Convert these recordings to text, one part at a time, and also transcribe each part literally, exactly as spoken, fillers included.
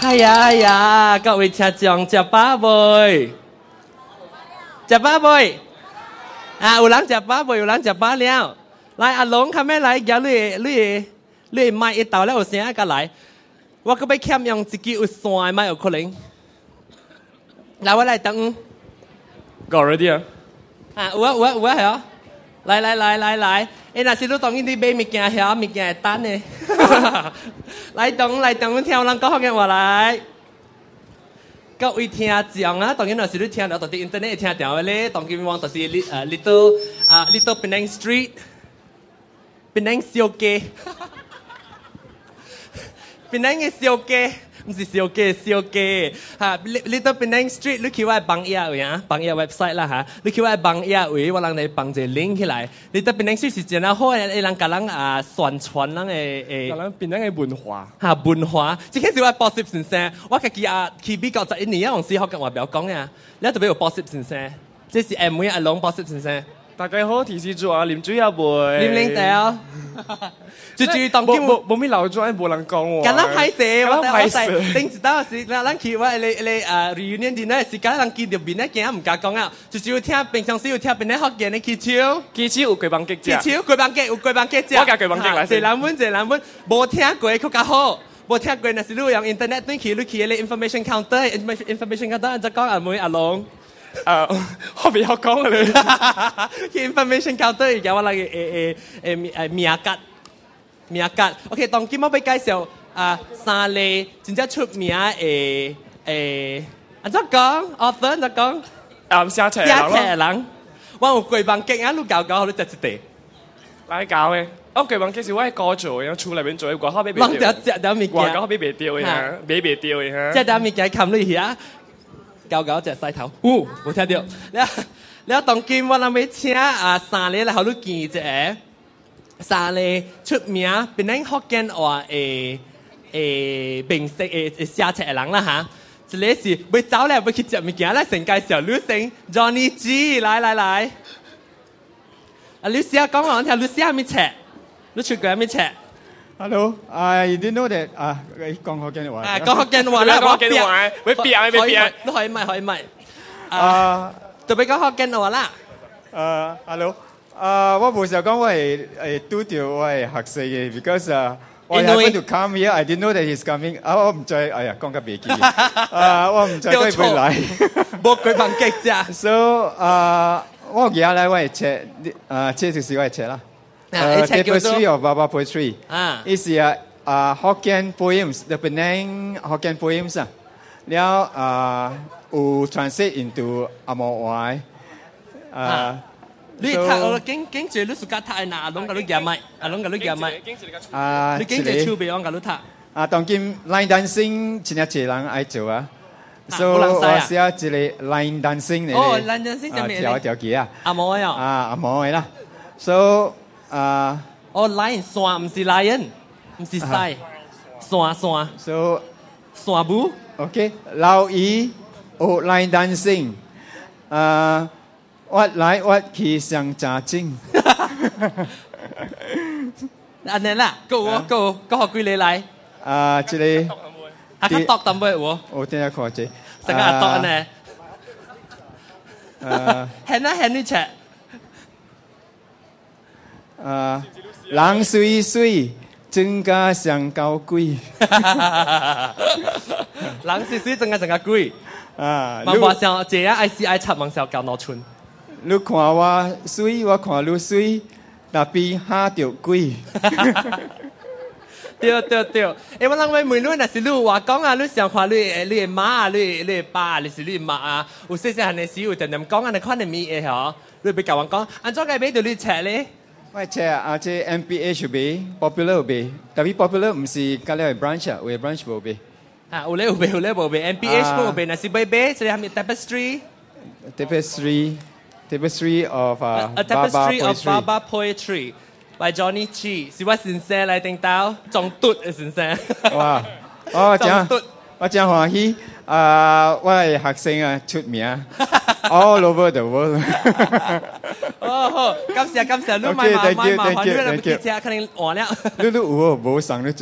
哎呀哎呀，各位聽眾食飽未？食飽未？啊，有人食飽未？有人食飽了。來，阿龍，後尾來，叫你你你麥一道了，有聲個來。我可要欠用一支有線的麥有可能。來，我來等。 Go ready 啊！ 啊，有啊有啊有啊係啊！來來來來來，誒，若是你當然你買物件遐物件會等呢。來等來等，我聽人講嘅話來。各位聽眾啊，當然若是你聽到到啲 internet 聽到咧，當然往到啲 little 啊 little Penang Street。Penang 小街，Penang 嘅小街，唔是小街小街嚇。你你到 Penang Street，你去我幫嘢位啊，幫嘢 website 啦嚇。你去我幫嘢位，我讓你幫隻 link 起來。你到 Penang Street 是真係好嘅，人甲人啊宣傳人嘅誒。 甲人 Penang 嘅文化嚇文化，即係是我 Bossip 先生，我家己啊去美國十一年啊，用史學嘅話表講嘅，你特別有 Bossip 先生，這是 M V 阿龍 Bossip 先生。 大家好，提示住啊，啉水啊袂？ 啉啉掉。最主要當今冇冇咩流轉，冇人講喎。 咁樣歹勢，我歹勢。頂一道是，咱去我嚟嚟誒 reunion dinner 時間，人見到邊咧，驚唔敢講啊。最主要聽平常時有聽邊咧學嘅你起手， 起手有幾幫吉隻， 起手幾幫吉有幾幫吉隻。 我夾幾幫吉來先。 一人本一人本，無聽過佢較好，無聽過，若是你用 internet 對去，你去咧 information counter，information counter 就講阿妹阿龍。 誒，我未學講咧。 去 information counter 而家我嚟誒誒誒誒名格。名格 ，OK， 當今我要介紹啊三個真正出名誒誒，安怎講 ？author 安怎講？ 啊，寫冊寫冊人，我有幾幫吉啊，你教教我，你食一地。 來教嘅，我幾幫吉是我係歌做嘅，厝內面做嘅，外口買袂掉。人哋食點物件， 外口買袂掉嘅嚇，買袂掉嘅嚇。 食點物件冚你遐，教教隻西頭，哦，冇聽到。你你當今我諗要請啊三個嚟，好你見者。三個出名Penang福建話誒誒名色誒誒寫冊嘅人啦嚇，一個是要走咧，要去食物件咧，先介紹女性 Johnny G， 來來來，啊Lucia講我聽 Lucia 咩冊？你出過咩冊 ？Hello, I didn't know that 啊，講福建話。 啊，講福建話啦， 講福建話，會變啊，會變。 你可以咪可以咪？啊，特別講福建話啦。 誒 ，Hello。啊，我冇時候講我係誒拄到我係學生嘅 ，because 啊，我 happen to come here, I didn't know that he's coming。啊，我唔知，哎呀，講得別記。啊，我唔知佢會來。 冇佢bằng激啫。 So 啊，我而家咧我係寫，啊，這就是我係寫啦。誒 ，Tapestry of Baba Poetry。啊。呢是啊啊 Hokkien poems，the Penang Hokkien poems 啊。แล้ว啊，有 translate into 阿摩話。啊。 你讀我經經濟你暑假讀喺哪？阿龍個你講咪？阿龍個你講咪？啊，你經濟儲備我個你讀。 啊，當今 line dancing 真係多人愛做啊。所以我寫一個 line dancing 嚟。 哦 ，line dancing 係咩？ 跳跳機啊。 阿毛呀。 啊，阿毛嘅啦。So 啊。 哦 ，line 線唔是 lion，唔是曬，線線。 So 線舞。 OK， 老二學 line dancing，啊。我來我去上家境。 安尼啦，個我個個學幾你來？ 啊，這裡啊，佢讀淡薄喎。 我聽下看者。 成個讀安尼。 啊， 係啊係你切。 啊，人水水，真假上高貴。 人水水真假上高貴。 啊， 萬話上這樣愛是愛插網上教腦村。 你看我水，我看你水，但比下條貴。 對對對，誒我諗為每輪若是你話講啊，你想看你誒你媽啊，你你爸啊，你是你媽啊，有細細漢嘅時有點點講啊，你看你咪誒嗬，你別教我講，安怎解俾到你切咧？ 我切啊，即 M P H 俾 popular 俾，但係 popular 唔是隔離係 branch 啊，會 branch 冇俾。 啊，有咧有俾有咧冇俾 ，M P H 冇俾，若是俾俾，所以係咪 tapestry？tapestry。Tapestry of uh, a, a tapestry Baba of Baba Poetry by Johnny G 是我先生嚟聽到，仲嘟嘅先生。 哇！我真我真歡喜啊！我係學生啊，出名 all over the world。 哦好，感謝感謝，你買買買買，你嚟唔記者肯定換了。 你你有冇送你一本？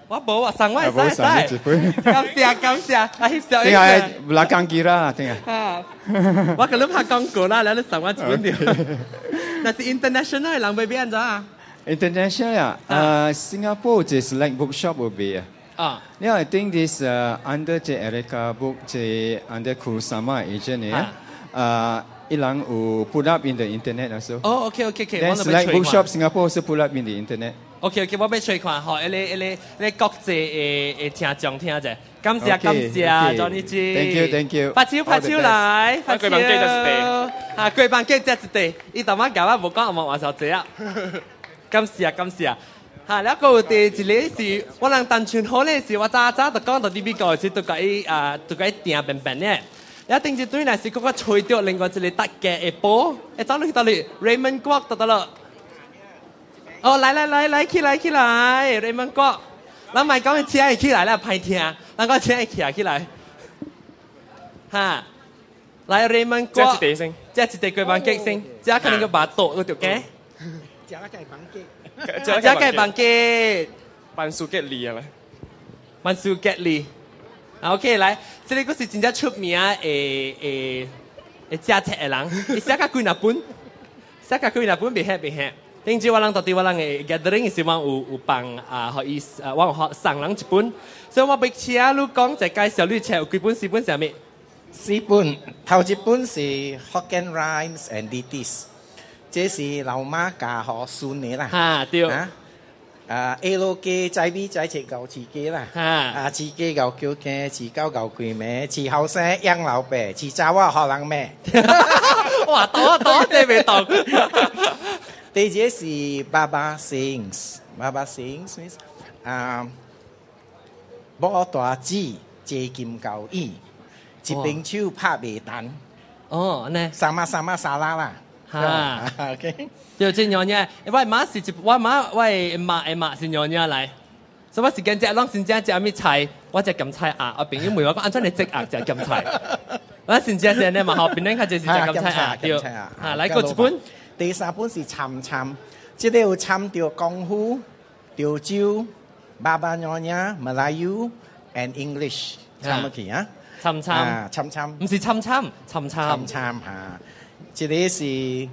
我冇啊，上位晒晒，感謝感謝，啊翕相。 定係belakang kira定係。 啊，我可能拍廣告啦，แล้ว上位幾點？那是 international 人邊邊咋 ？International 啊，呃 ，Singapore 就 select bookshop 會邊啊。啊，因為 I think this under 這 Erica book 這 under Kusama agent 呢，呃，一人有 put up in the internet also。 哦 ，OK OK OK。 Then select bookshop Singapore 是 put up in the internet。OK OK， 我俾吹看，好，你你你國際誒誒聽眾聽者，感謝感謝 Johnny G。Thank you Thank you。 拍手拍手來，拍手。啊，貴賓記者一地，伊頭晚教我冇講我冇話少謝啊。感謝感謝。嚇，แล้วก็第一個是我能單純好咧，是我早早就講到啲邊個是讀個一啊讀個一定笨笨咧。แล้ว定住對呢是嗰個吹掉另外一個特嘅一波，誒走嚟走嚟 Raymond 國得得啦。哦，來來來來起來起來 ，Raymond 國，咱咪講請伊起來啦，歹聽，咱講請伊起來起來。嚇，來 Raymond 國， 這一地先， 這一地貴賓記先，這可能個把刀嗰條嘅。 這個係賓記。 這個係賓記。 班蘇吉利啊咧。 班蘇吉利。OK，來，這裡個是真正出名誒誒誒揸車嘅人，伊寫個幾廿本，寫個幾廿本別嚇別嚇。定住我人到底我人嘅 gathering 是往有有幫啊，可以啊，往學送人一本，所以我俾請你講就介紹你冊有幾本四本係咩？ 四本，頭一本是 Hokkien Rhymes and Ditties， 這是老媽教學孫嘅啦。 嚇對。 啊，啊 A 路嘅仔 B 仔切舊自己啦。嚇。啊，自己舊叫嘅，自狗舊鬼咩？自後生養老伯，自查我學人咩？ 哇，多多謝未到。 第二是 Baba Sings，Baba Sings means 啊，冇大字借劍教義，一邊手拍袂彈。 哦，呢？ 沙媽沙媽沙拉啦。 嚇 ，OK。 就真樣嘢，我媽是一，我媽我媽嘅媽是樣嘢嚟，所以我時間只啷先只只咩菜，我只咁菜啊，我朋友問我講，安怎你即啊只咁菜？我先只先你問後邊咧，佢就是只咁菜啊，對。嚇，嚟個一本。 第三本是參參，即係有參掉功夫、潮州、巴巴娘娘、馬來語 and English 參落去啊。 參參啊，參參， 唔是參參，參參。 參參啊，即係是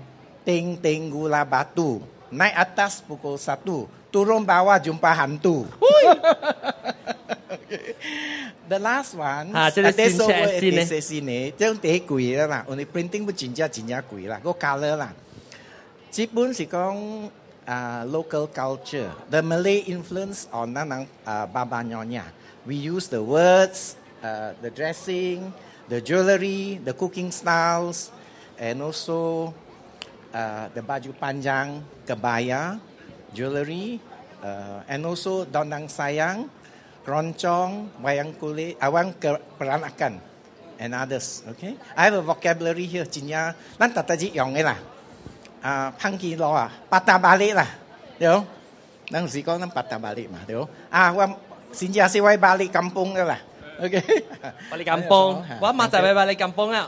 ting ting gula batu naik atas pukul satu turun bawah jumpa hantu. The last one 啊，即係先寫先咧。 寫先咧，將第貴啦啦，我哋 printing 不真正真正貴啦，個 colour 啦。基本是講啊 local culture, the Malay influence on 那能啊 Baba Nyonya. We use the words, uh, the dressing, the jewellery, the cooking styles, and also uh, the baju panjang, kebaya, jewellery, uh, and also dondang sayang, keroncong, wayang kulit, awang peranakan, and others. Okay, I have a vocabulary here. 真正咱特特只用嘅啦。啊，潘基羅啊，八達巴力啦，對冇？當時講咱八達巴力嘛，對冇？啊，我先至係我巴力kampung嘅啦 ，OK。 巴力kampung，我媽就係巴力kampung啊。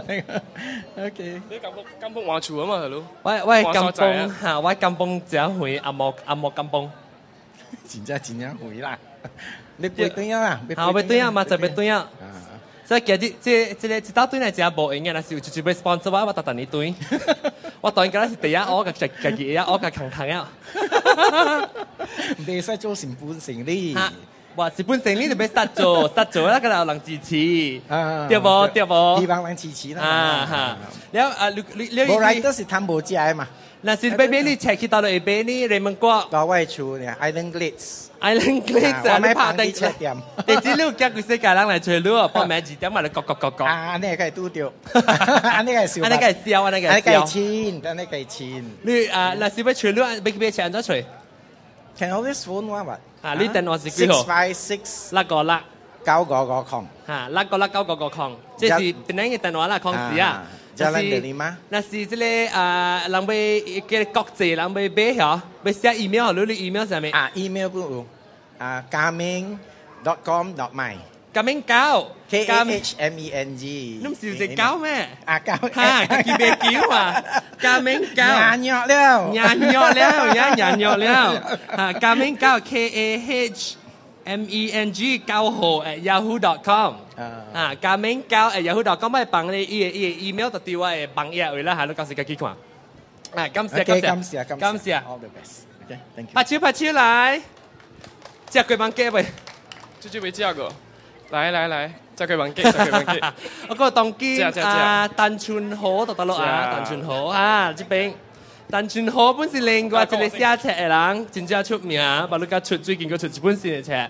OK。 你kampung kampung 華僑啊嘛，係咯。 喂喂，kampung嚇，我kampung只會阿莫阿莫kampung。 真正真正會啦，你背對啊啦， 好背對啊嘛，就背對啊。所以其實即即即個一大堆嚟真係無用嘅，但是有就就 sponsor 我，我特特你對。我當然嗰陣時第一我個自自己我個強強啊， 未使做成本成呢？ 話是本成呢就俾實做實做啦，嗰度有人支持，對冇對冇？ 希望人支持啦。 啊嚇，แล้ว啊你你你冇 writer 是談無解嘛？ 嗱，是俾俾你 check 去到嚟俾你你問過。 到位處呢 Island Glitz。Island Glitz 啊， 你拍第七點。 你知你叫佢世界人嚟吹咯，報名字點嘛？你各各各各。 啊，安尼係拄着，安尼係笑， 安尼係笑，安尼係笑。 安尼係錢，安尼係錢。 你啊，嗱，是俾吹咯，俾俾錢咗吹。 Can always phone 我話。 啊，你電話是幾號 ？Six five six 六個六九個個空。 嚇，六個六九個個空，即係邊個嘅電話啦？空時啊。 Jalan Delima。 那是這個啊，人被嘅國際人被俾嚇，被寫 email，你你 email 上面。 啊 ，email 不有。啊 ，gaming dot com dot my。 gaming 狗。 K A H M E N G。 你唔是隻狗咩？ 啊，狗。 嚇，佢別叫啊 ，gaming 狗。 廿約了。 廿約了，廿廿約了。嚇 ，gaming 狗 K A H M E N G 九號 at yahoo dot com 啊，加名九 at yahoo dot com 咪幫你伊伊 email 就掉喺網頁位啦，係咯，到時家己看。啊，感謝感謝感謝感謝 ，all the best。Okay, thank you。 拍手拍手來，隻佢網機喂， 這就沒這個，來來來，這佢網機，這佢網機。 我個當機啊，陳春豪就得咯啊，陳春豪啊，這邊。陳春豪本是另外一個寫冊嘅人，真正出名，把你家出最近佢出一本新嘅冊。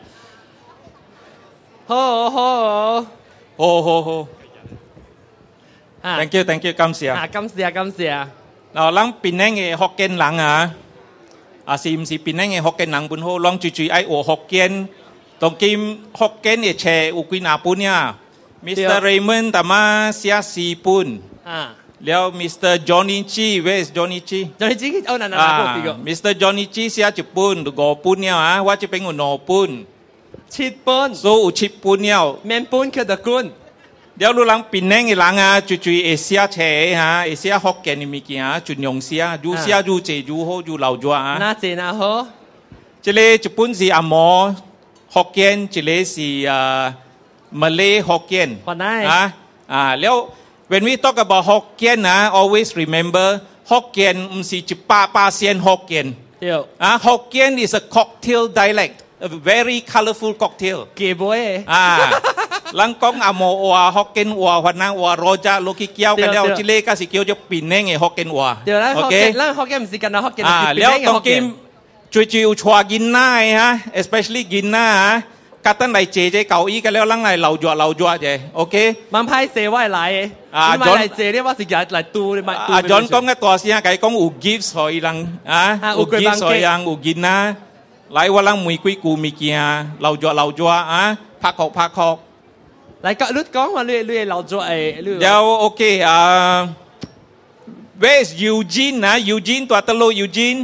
好好好好好 ，thank you thank you 感謝啊，感謝感謝。 嗱，咱檳城嘅福建人啊，啊是唔是檳城嘅福建人本好？咱最最愛學福建，當今福建嘅冊有幾哪本呀 ？Mister Raymond 他媽寫四本。啊。แล้ว Mister Johnny Chi where is Johnny Chi Johnny Chi เอานั่นๆๆ Mister Johnny Chi เสียญี่ปุ่นดูกปุ่นเนี่ยฮะว่าจะเป็นอุณหภูมิชิดปุ่น so อุชิปุ่นเนี่ยแม่นปุ่นคือตะกุนเดี๋ยวรู้หลังปีนึงอีหลังอ่ะจุยๆเอเชียเฉยฮะเอเชียฮอกเกนนี่มีกี่ฮะจุดยงเสียอยู่เสียอยู่เจอยู่โหอยู่เหล่าจัวฮะน่าเจน่าโหจะเลยญี่ปุ่นสิอ่ะหมอฮอกเกนจะเลยสิอ่ามาเลฮอกเกนฮะอ่าแล้วWhen we talk about Hokkien, uh, always remember Hokkien 唔是一百巴仙 Hokkien. Uh, Hokkien is a cocktail dialect, a very colorful cocktail. 幾杯啊，人講阿摩話 Hokkien 話，或者話羅家攞去叫嘅了，之類嗰時叫做檳城嘅 Hokkien 話。 對啦 ，Hokkien，咱 Hokkien 唔是講到 Hokkien，係檳城嘅 Hokkien。 最主要帶囡仔嚇 ，especially 囡仔嚇。กัดตั้งไหนเจเจเก่าอีกันแล้วลังไหนเหล่าจัวเหล่าจัวเจโอเคมันไพ่เซว่าไหลอ่าจอนเจเรียกว่าสิไหลตูเลยมาตูอ่าจอนก้องกับตัวเสียไก่ก้องอูกิฟส์หอยลังอ่าอูกิฟส์หอยลังอูกินนะไหลว่าลังมวยกุยกูมีเกียเหล่าจัวเหล่าจัวอ่าพักหอกพักหอกไหลก็ลุดก้องมาเรื่อยเรื่อยเหล่าจัวไอ้เดี๋ยวโอเคอ่า where is Eugene นะ Eugene ตัวตะโล Eugene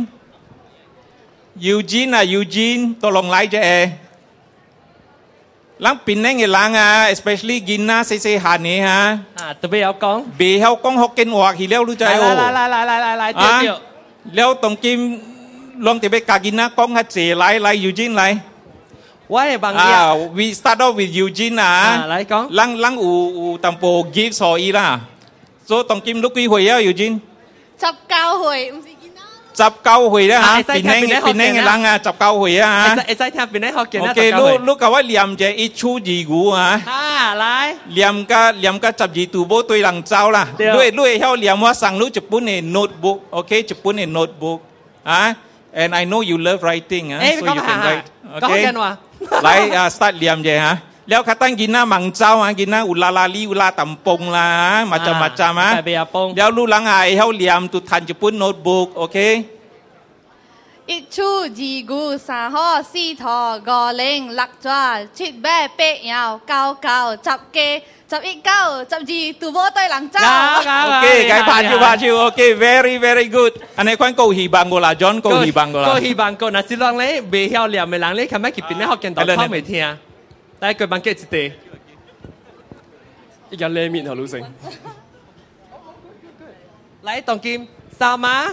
Eugene นะ Eugene ตัวลงไหลเจลังปินนั่งหลังอ่ะ especially กินนะเซ่เซ่หันนี่ฮะอ่าตัวเบี้ยวกองเบี้ยวกองฮอกเกนหัวขี้เลี้ยวรู้ใจโอ้ไล่ไล่ไล่ไล่ไล่ไล่เดี๋ยวเลี้ยวตรงกิมลองเตะไปกากินนะกองฮัดเซ่ไล่ไล่ยูจินไล่ว่าบางอย่าง we start off with ยูจินนะไล่กองลังลังอูอูตัมโป give สอยล่ะ so ตรงกิมลุกกี่หวยอ่ะยูจินจับเก้าหวยจับเก้าหวยนะฮะปีนั่งปีนั่งหลังอ่ะจับเก้าหวยอ่ะฮะไอ้ไส้แทบปีนั่งฮอกเกนโอเคลูกลูกก็ว่าเหลี่ยมจะอีชูจีกูอ่ะอ่าไรเหลี่ยมก็เหลี่ยมก็จับจีตูโบตัวหลังเจ้าล่ะด้วยด้วยเขาเหลี่ยมว่าสั่งลูกจะปุ่นในโน้ตบุ๊กโอเคจะปุ่นในโน้ตบุ๊กอ่ะ and I know you love writing อ่ะ so you can write โอเคไล่อ่ะ start เหลี่ยมเจฮะแล้วข้าตั้งกินหน้ามังเจ้าอ่ะกินหน้าอุลาลาลีอุลาตัมปงล่ะมาจามาจามาแล้วลูกหลังไอ้เขาเหลี่ยมตุทันจะปุ่นโน้ตบุ๊กโอเค一出二股三號四頭五零六抓七八八幺九九十幾十一九十二杜波對人走。 โอเคไก่ผ่านชิวผ่านชิวโอเค very very good อันนี้คนกูฮีบังกูละจอนกูฮีบังกูละกูฮีบังกูนะสิลองเลยเบี้ยวเหลี่ยมไม่หลังเลยคำไม่คิดเป็นในฮอกเกนต่อเข้าไม่เทียแต่กูบังเกตจิตเตอีกอย่างเลมินเหรอรู้สึกไล่ตองกิมสามา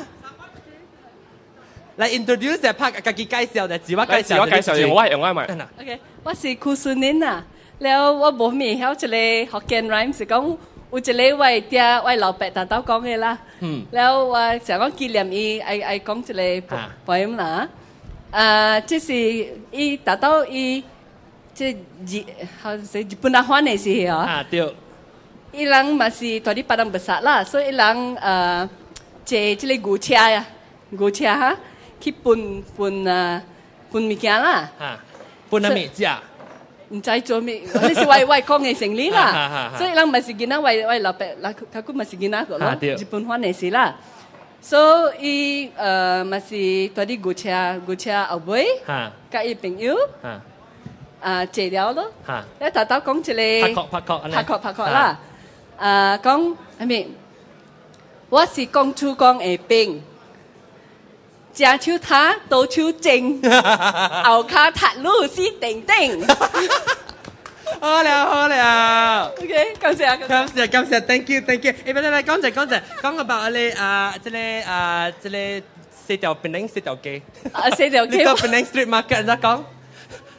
嚟 introduce 就拍自己介紹就自我介紹。 自我介紹，我係用啱咪。 OK，我是顧順寧啊。แล้ว我冇咩曉一個福建 rhyme 是講有一個為啲為老伯大刀講嘅啦。嗯。แล้ว我想講紀念伊，愛愛講一個 poem 啦。啊，即是伊大刀伊即日，好似日本人翻嚟時哦。 啊對。 伊人嘛是大啲巴當besar啦，所以伊人呃坐即個牛車呀，牛車哈。去搬搬啊搬物件啦， 搬啊物件， 唔知做咩，你是為為講嘅成理啦，所以人咪是見到為為老伯，嗱佢佢咪是見到個咯，日本翻嚟時啦，所以誒咪是嗰啲古車古車後尾，加伊朋友，啊借了咯，你頭頭講一個拍確拍確拍確拍確啦，啊講係咪？我是講出講嘅兵。正手塔倒手正，後卡塔路是定定。 好了好了 ，OK， 感謝感謝感謝 ，thank you thank you。誒，唔係唔係，講就講就講個about你啊，即係啊，即係四條檳城四條街。 啊，四條街。 呢個檳城 street market 而家講，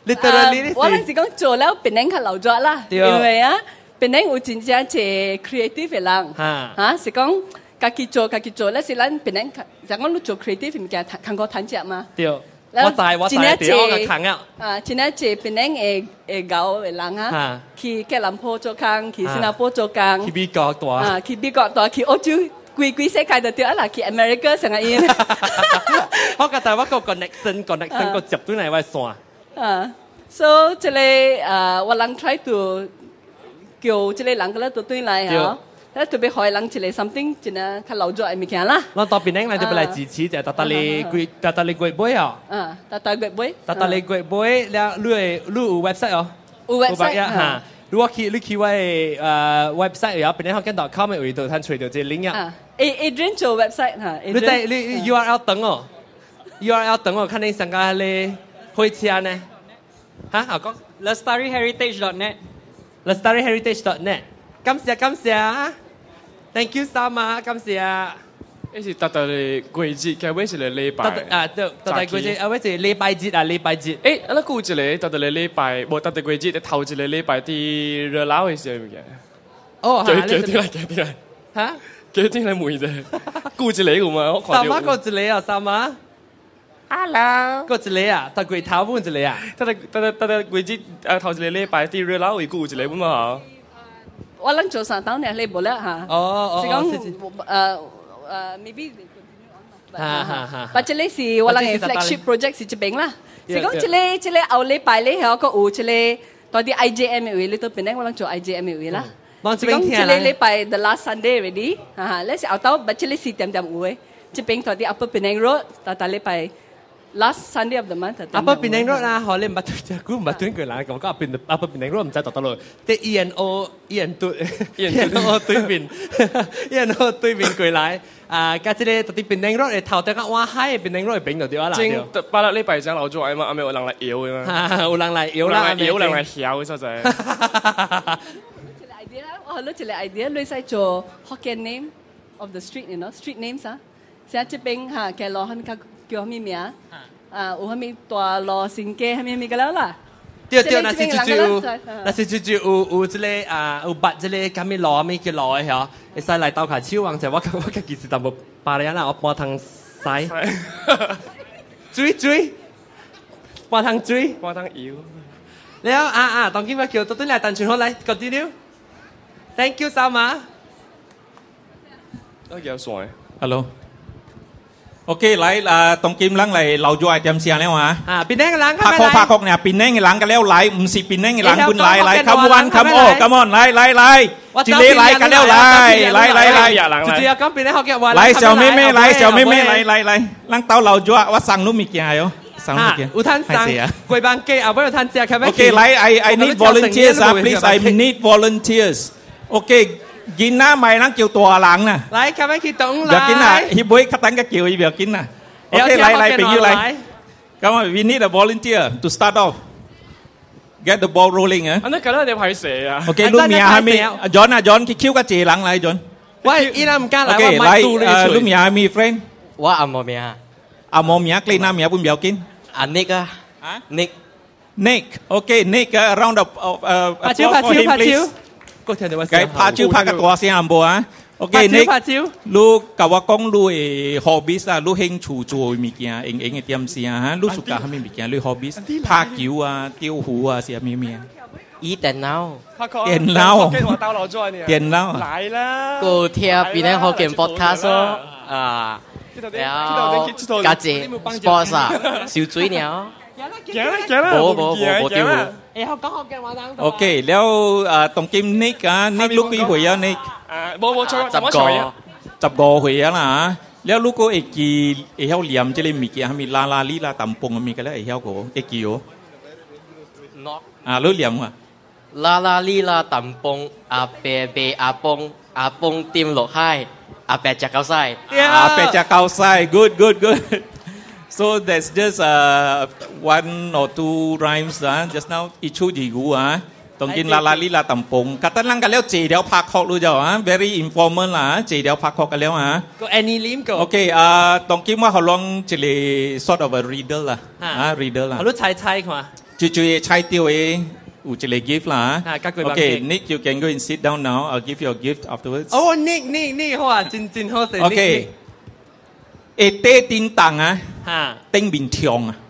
literally 我哋是講做了變成較流作啦，因為啊，變成有真正係 creative 嘅人，嚇是講家己做家己做，咧是咱變成，就講你做 creative 物件，看過談隻嘛。 對，我知我知，對我個坑啊。 啊，真係係變成會會搞嘅人啊，去吉隆坡做工，去新加坡做工， 去美國大， 啊，去美國大，去歐洲。規規世界就對啊啦，去 America 成日因。 我覺得我個 connection connection 個接對嚟位線。 啊 ，so 即係誒，我諗 try to 叫即係人個咧都對嚟嚇，咧特別可以諗即係 something 即係較留作嘅物件啦。 我當邊咧就嚟支持就特特你貴特特你貴杯啊。 嗯，特特貴杯。 特特你貴杯，แล้ว你你有 website 哦？ 有 website 嚇。如果去你去我誒 website 有邊啲學緊 dot com 嘅位度，睇隨到隻 link 啊。 Adrian 做 website 嚇。 你在你 U R L 等哦 ，U R L 等哦，看你上個你開車呢？嚇，我講 The Story Heritage dot net，The Story Heritage dot net， 感謝感謝 ，Thank you so much， 感謝。呢是特特嘅季節，嘅位是嚟禮拜。 啊，對，特特季節，啊，位是禮拜節啊，禮拜節。 誒，那顧一個特特嘅禮拜，冇特特季節，頭一個禮拜啲熱鬧嘅時候嘅。 哦， 係。幾幾點嚟？幾點嚟？ 嚇？ 幾點嚟問啫？顧一個嘛，我看到。 三媽顧一個啊，三媽。Hello。顧一個啊，特季頭換一個啊。 特特特特特特季節，誒頭一個禮拜啲熱鬧會顧一個嘛。 我諗做三檔呢，你冇咧嚇。 哦哦。 是講誒。Uh, maybe they continue on lah. Ha ha ha. But 這裡是我哋 flagship project 是這邊啦。是講這裡這裡後禮拜咧，有個有這裡到啲 I J M 嘅位，你都變成我哋做 I J M 嘅位啦。是講這裡禮拜 the last Sunday already，哈哈，咧是後頭，但這裡是點點有嘅，這邊到啲 Upper Penang Road，到到禮拜 last Sunday of the month。Upper Penang Road 啦，可能唔係估唔係短句啦，咁講 Upper Upper Penang Road 唔使到到咯，即係 E N O E N 對 E N O 對面 E N O 對面過來。啊，家即係特啲檳城路嚟頭頂個灣海檳城路嚟邊度啲啊啦？ 正巴拉呢排正留咗啊嘛，阿咪有人嚟搖嘅嘛， 有人嚟搖啦， 搖人嚟搖實在。 一個 idea 啦，我係攞一個 idea，你使做 Hokkien name of the street，you know，street names 啊，成日邊嚇嘅路係咪叫咩名啊？啊，有係咪大路新街係咪咪嘅啦啦？ 對對，那是就就那是就就有有即個啊，有捌即個咁嘅路咩叫路嘅嗬？會使嚟鬥下手，或者我我其實淡薄巴嚟啦，我半趟使，追追，半趟追， 半趟搖。 แล้วอ่าอ่าตอนกินว่าเกี่ยวตัวตัวไหนตันชุนหัวไหล continue thank you so much 都有水 hello ok lại là tổng kim lăng lại lâu rồi tiêm xeแล้วhả à pin đen lăng พักคอกพักคอกเนี่ยปินแดงหลังกันแล้วไหลไม่ใช่ปินแดงหลังคุณไหลไหล come on come on come on ไหลไหลไหลจิเล่ไหลกันแล้วไหลไหลไหลไหลจุดเดียวก็ปินแดงเขาเกี่ยวว่าไหลเสี่ยวไม่ไม่ไหลเสี่ยวไม่ไม่ไหลไหลไหลลังเต้าเราจ้วว่าสั่งนู้มีกี่เหรอสั่งนู้กี่อุทันสั่งกวยบางเกย์เอาไว้อุทันเสียแค่ไม่ ok ไหล I I need volunteers please I need volunteers okกินน้ำใหม่นั่งเกี่ยวตัวหลังน่ะไหลแค่ไม่คิดตรงไหลอยากกินน่ะฮิบุ้ยขัดตั้งก็เกี่ยวอีเบียกินน่ะโอเคไล่ไล่เป็นยังไง Come on we need a volunteer to start off get the ball rolling อ่ะอันนั้นก็ได้เดี๋ยวไปเสียอ่ะโอเคลูกเมียให้มีจอนอ่ะจอนคิ้วกับจีหลังไรจอนว่าอีน้ำกันอะไรว่าไม่ตู้เลยลูกเมียให้มี friend ว่าอโมเมียอโมเมียกลีน้ำเมียปุ่นเบียวกินอันนิกอ่ะนิก Nick โอเค Nick round of พาชิวพาชิวพาชิวก็เทียนเดี๋ยวว่าพาชิวพากับตัวเสียงบัวโอเคนิกลูกกับว่ากงลูกฮอบบี้อ่ะลูกเฮงชูจูมีเกียเองเองเตรียมเสียฮะลูกสุกาเขาไม่มีเกียลูกฮอบบี้พากิ้วอ่ะเตี้ยวหูอ่ะเสียมีเมียอีแต่เน่าเตียนเน่าเตียนเน่าไหลแล้วกูเทียบปีนี้เขาเก็บพอดคาสต์อ่าแล้วกาเจสปอร์ตอ่ะสิวจุ้ยเนี่ยโอ้โหโอ้โหติวเอ้เขาก็เขาแกมาดังโอเคแล้วตรงกิมนิกอ่ะนิกลูกกี่หัวอ่ะนิก冇冇錯， 十個十個回啊啦，แล้วลูกก็เอกกีเอเฮาเหลี่ยมจะเลยมีกี่มีลาลาลีลาตำปงมีกันแล้วเอเฮาก็เอกกีโออ่ารู้เหลี่ยมอ่ะลาลาลีลาตำปงอาเปเปอาปงอาปงติมหลอกให้อาเปจากเกาไซอาเปจากเกาไซ good good good so that's just uh, one or two rhymes ah just now อีชูดีกูอ่ะต้องกินลาลาลีลาตำปงกัดตั้งกันแล้วเจีเดียวพักคอกรู้จักอ่ะ very informal ล่ะเจีเดียวพักคอกกันแล้วอ่ะก็ any lim ก็โอเคอ่าต้องกินว่าเขาลองเจเล sort of a reader ล่ะอ่า reader ล่ะเขารู้ใช้ใช้ค่ะเ最最猜掉嘅有一個 gift 啦。Okay, Nick, you can go and sit down now. I'll give you a gift afterwards. Oh, Nick, Nick, Nick 好啊，真真好勢。 Okay. 一啲叮當啊， 嚇， 叮面牆啊，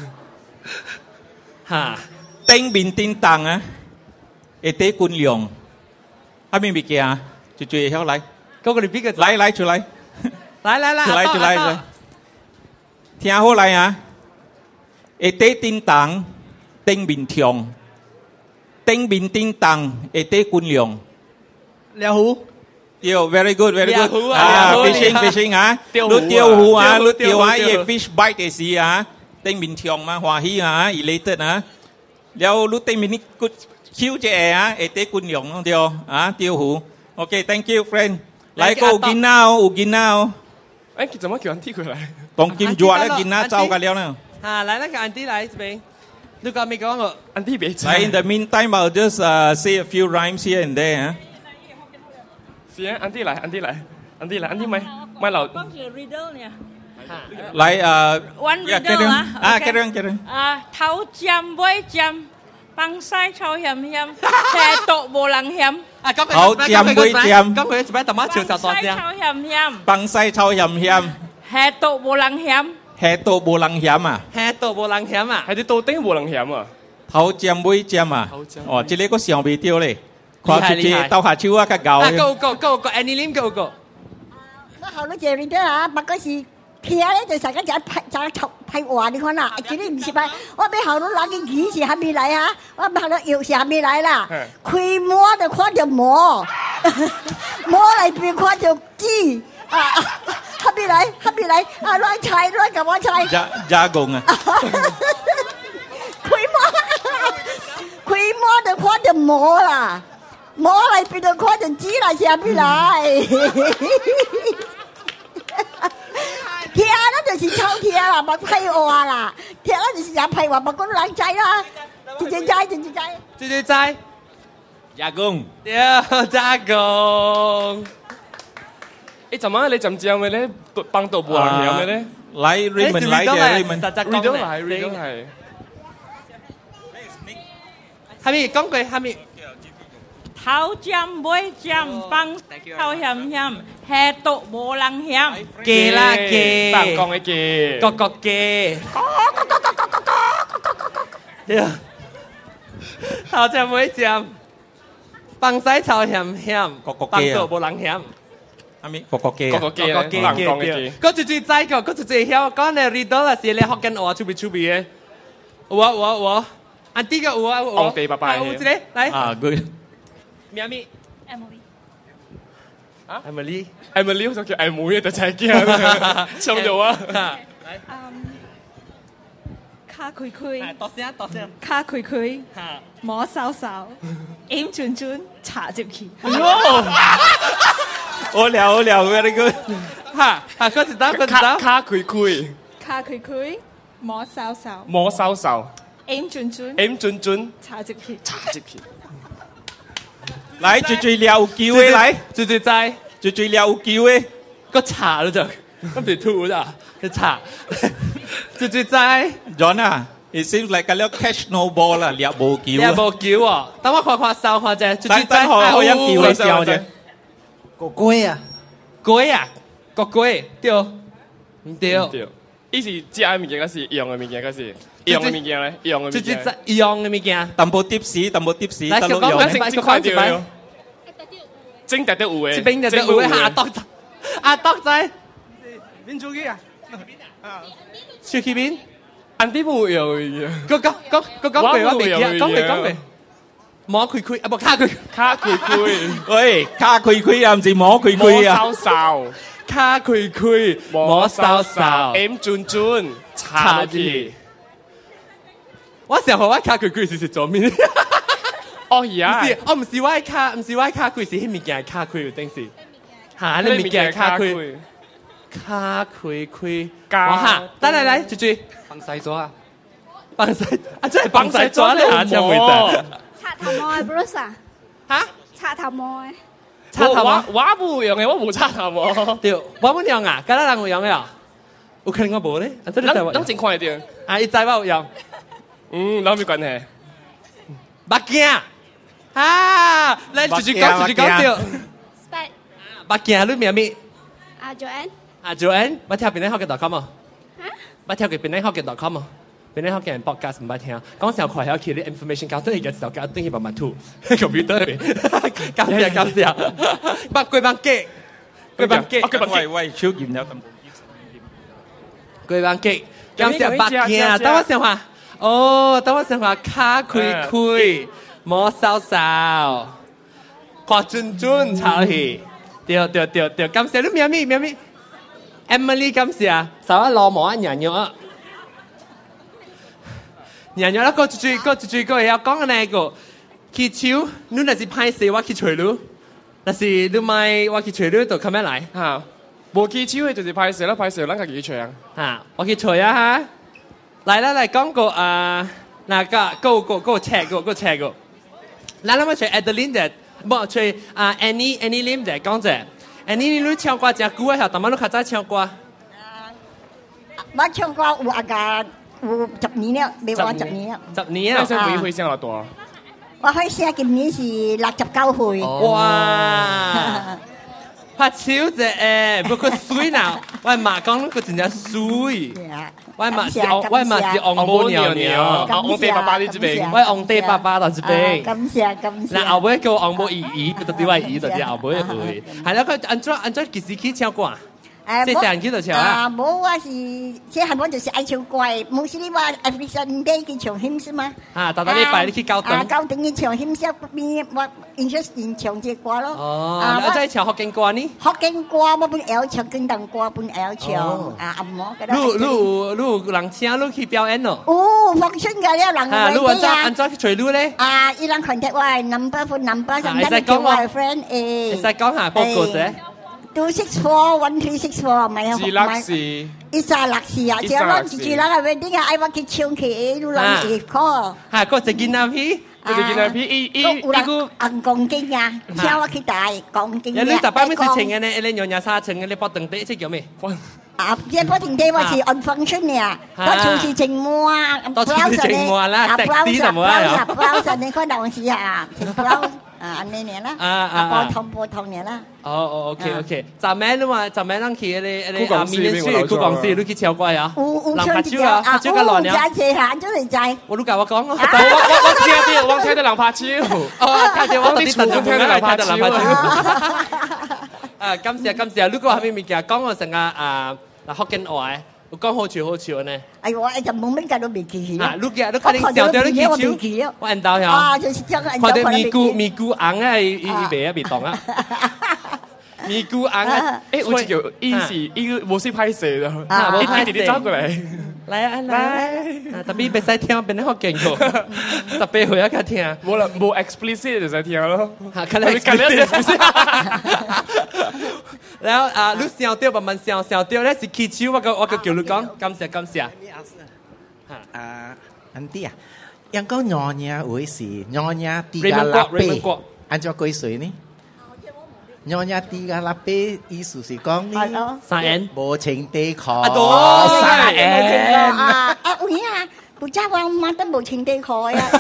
嚇， 叮面叮當啊，一啲官僚，係咪咪嘅啊？最最曉嚟， 嗰個你邊個？ 嚟嚟出嚟， 嚟嚟嚟， 出嚟出嚟嚟，聽好嚟啊！一啲叮當，叮面牆，叮面叮當，一啲官僚， 了หู Yo, very good, very good. Ah, fishing, fishing 啊，攞釣魚啊，攞釣啊，嘢 fish bite 嘅事啊，叮面牆嘛，歡喜啊 ，elated 啊，แล้ว攞叮面นี่กูคิ้วเจอ่ะเอเต้กุนหยงเดียวอ่ะ釣魚 Okay, thank you, friend. 嚟個กินน้าวกินน้าว哎，怎麼叫 auntie 過來？ 講金咗咧，กินน้าเจ้ากันแล้ว呢？ 啊，來那個 auntie 來這邊，你講沒講過 auntie 別講。 In the meantime, I'll just uh, say a few rhymes here and there 啊。 是啊 ，auntie 嚟 ，auntie 嚟 ，auntie 嚟 ，auntie 咪咪留。 講住 riddle 呢？ 嚟誒。 One riddle 啊。 啊，繼續繼續。 啊，頭尖尾尖，放西臭險險，斜度無人險。 啊，咁佢頭尖尾尖， 咁佢做咩特麼潮州多啲啊？臭險險。 放西臭險險。 斜度無人險。 斜度無人險啊？ 斜度無人險啊？ 係啲到底無人險啊？ 頭尖尾尖啊？哦，這裡個想未掉咧。看出去鬥下手啊，較舊。 啊，個個個個 Annie Lim 個個。 我後腦借你啲啊，不過是聽咧就成日就批就頭批話你看啦，今日唔是批，我俾後腦攞啲魚是還沒來啊，我俾後腦藥是還沒來啦，開摸就看到摸，摸嚟邊看到雞啊，還沒來還沒來啊，亂猜亂咁我猜。 加加工啊！ 開摸開摸就看到摸啦。摸嚟變到看到紙嚟上邊嚟，聽啦就是抽聽啦，冇批話啦，聽啦就是有批話，冇講兩仔啦，直接齋直接齋， 直接齋， 加工， yeah加工。 誒，怎麼你怎知嘅咧？幫到無人險嘅咧？ 嚟 Raymond 嚟嘅 Raymond，Raymond 係 Raymond 係。 係咪講句係咪？ 頭尖尾尖，放臭險險，斜度無人險。 記啦記， 白講嘅記， 個個記。頭尖尾尖，放西臭險險，放度無人險。 係咪？個個記， 個個記，個個記，白講嘅記。 個最最齋個，個最最曉講嘅 riddle 啦，是你學緊我出邊出邊嘅。我我我，安迪個我我。 皇帝爸爸。 我這裡來。 啊 ，good。 名咪 Emily 啊 Emily Emily 好似叫 Emily 就真係驚，唱咗啊！ 卡攰攰， 多聲多聲， 卡攰攰，摸手手，點轉轉，查接佢。 我聊我聊 very good。 嚇嚇，嗰時打嗰時打， 卡攰攰， 卡攰攰，摸手手， 摸手手， 點轉轉， 點轉轉， 查接佢， 查接佢。 嚟最最撩叫嘅嚟， 最最齋， 最最撩叫嘅個茶咯就，咁條兔咋？個茶，最最齋。 John 啊 ，it seems like 個撩 catch no ball 啦，撩冇叫。 撩冇叫喎，等我看看手看啫，最最齋。我我一叫你叫啫。 個龜啊， 龜啊，個龜對，唔對。 對，伊是食嘅物件，嗰是用嘅物件，嗰是用嘅物件咧，用嘅物件。 最最用嘅物件。 淡薄貼士，淡薄貼士， 來，小講，快快快啲。 真特得有嘅， 這邊特得有嘅，阿德仔，阿德仔， 邊做嘅啊？ 小氣邊， 安啲冇用嘅。 個個個個講句我未記，講句講句。摸佢佢啊，唔卡佢卡佢佢， 喂，卡佢佢啊，唔是摸佢佢啊， 摸手手， 卡佢佢，摸手手 ，M 轉轉，查字。 我成日學我卡佢佢是食咗面。 哦呀， 唔是，我唔是我卡，唔是我卡佢是迄物件卡佢定是？嚇，你物件卡佢，卡佢佢，我嚇，等嚟嚟，追追，放細咗啊！放細啊，真係放細咗你下真會真。 擦頭毛嘅 Bruce 啊！ 嚇？ 擦頭毛嘅。 擦頭毛？ 我冇用嘅，我冇擦頭毛。 對，我冇用啊，其他人有用嘅啊。有可能我冇咧， 等等情況係點？ 啊，伊知我有用。 嗯，攞咩關係？ 白鏡啊，嚟住住講住住講掉。白鏡你名咩？ 啊 Joanne。 啊 Joanne，我聽邊啲學嘅 .com 啊？我聽佢邊啲學嘅 .com 啊？邊啲學嘅 podcast 唔捌聽，講時候快喺屋企啲 information 搞得嚟嘅時候，搞得去慢慢吐，computer 裏邊，搞笑搞笑，白龜板機，龜板機， 喂喂，超嚴有咁。 龜板機，咁時候白鏡，等我想下，哦，等我想下，卡開開，摸掃掃，跨轉轉炒起。對對對對，感謝你咩咩咩咩 ，Emily 感謝啊，手一攞毛一人樣啊，人樣啦，個最個最個要講嘅呢個，氣球，你那是拍攝我去吹嚕，那是你買我去吹嚕度咁樣嚟嚇，冇氣球嘅就是拍攝啦，拍攝啷個幾吹啊？ 嚇，我去吹啊嚇，嚟啦嚟講個啊，嗱個個個個赤個個赤個，嗱啦我吹 Adeline 嘅。冇吹啊 Annie Annie Lim 就講者 ，Annie 你唱歌真久啊，但係你較早唱歌。 我唱歌有啊個有十年了，未話十年了。 十年啊！ 你想幾歲先落多？ 我開聲今年是六十九歲。 哇！拍超隻誒，不過水嗱，我媽講嗰真係水。我媽是我我媽是昂母娘娘， 昂地爸爸呢隻病， 我昂地爸爸呢隻病。 感謝感謝。 嗱，後尾叫昂母姨姨，到底係姨就係後尾佢。係啦，佢按照按照幾時起唱歌啊？即係人幾度唱啊？ 冇我是即係我就是愛唱歌，冇是你話 every Sunday 去唱 hymn 嘛？ 啊，大大禮拜你去教堂。 啊，教堂去唱 hymn 邊我 interest in 唱隻歌咯。 哦，我真係唱福建歌呢？ 福建歌我本會唱，廣東歌本會唱。啊，阿嬤嗰度。你你你有人請你去表演咯？ 哦，放春㗎了，人啊，你按照按照去隨你咧？ 啊，伊人 contact 我 number phone number，甚至叫我 friend 誒。 你再講下報告啫。 two six four one three six four 咪有自勒士， 伊沙勒士啊！只攞住住啦，係咪啲啊？愛我去唱起，都諗住 call。 係嗰隻見阿 P， 嗰隻見阿 P，伊伊伊個硬鋼筋啊，請我去大鋼筋。 有你特班咩事情嘅呢？你用廿三層嘅你搏定地，即叫咩？ 啊，即搏定地我是按 function 嘅，多處是靜默啊， 多處是靜默啦，食啲就冇啦。 不嬲實你可能是啊，不嬲。啊，安尼年啦，啊啊，煲湯煲湯年啦。 哦哦 ，OK OK，昨晚你話昨晚咱去嗰啲啊，面書古講師，你去唱歌啊？ 有有唱一個啊，唱個亂啊。有謝下真係在。 我都教我講，我我我聽啲，我聽啲兩拍超。 哦，聽啲我啲特種聽啲兩拍超。啊，今時啊今時啊，如果係咪嘅講我成個啊嗱福建話。我講好笑好笑呢。 哎我就冇乜計到未記起。 啊，你嘅你肯定笑掉你記住。我引導下。 啊，就是將個引導。 看到咪咕咪咕硬啊，伊伊未啊未動啊。咪咕硬啊！ 誒，我叫伊是伊個冇識拍攝啦。啊，冇拍攝。你走過嚟。 嚟啊嚟！特別別使聽，別你好勁個。特別會一個聽。 冇啦，冇 explicit 就使聽咯。 嚇，可能 explicit。然後啊，你笑掉，慢慢笑笑掉咧是氣球，我個我個叫你講，感謝感謝。 啊，安啲啊，人講娘娘會是娘娘啲個拉貝，按照幾歲呢？娘娘啲個拉貝意思是講呢， 三年無情地可， 三年啊啊有影啊！不知我媽都無情地可呀。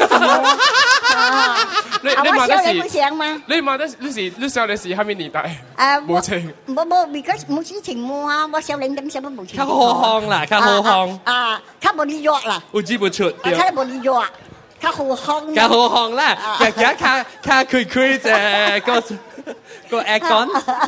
你你買得是？ 你買得你是你上的是係咩年代？ 誒， 無情。 冇冇，because 冇事情冇啊！我小零點什麼無情。 較好康啦，較好康。 啊，較冇你弱啦。 有知不出。 啊，較冇你弱，較好康。 較好康啦，日日較較開開啫，個個 aircon。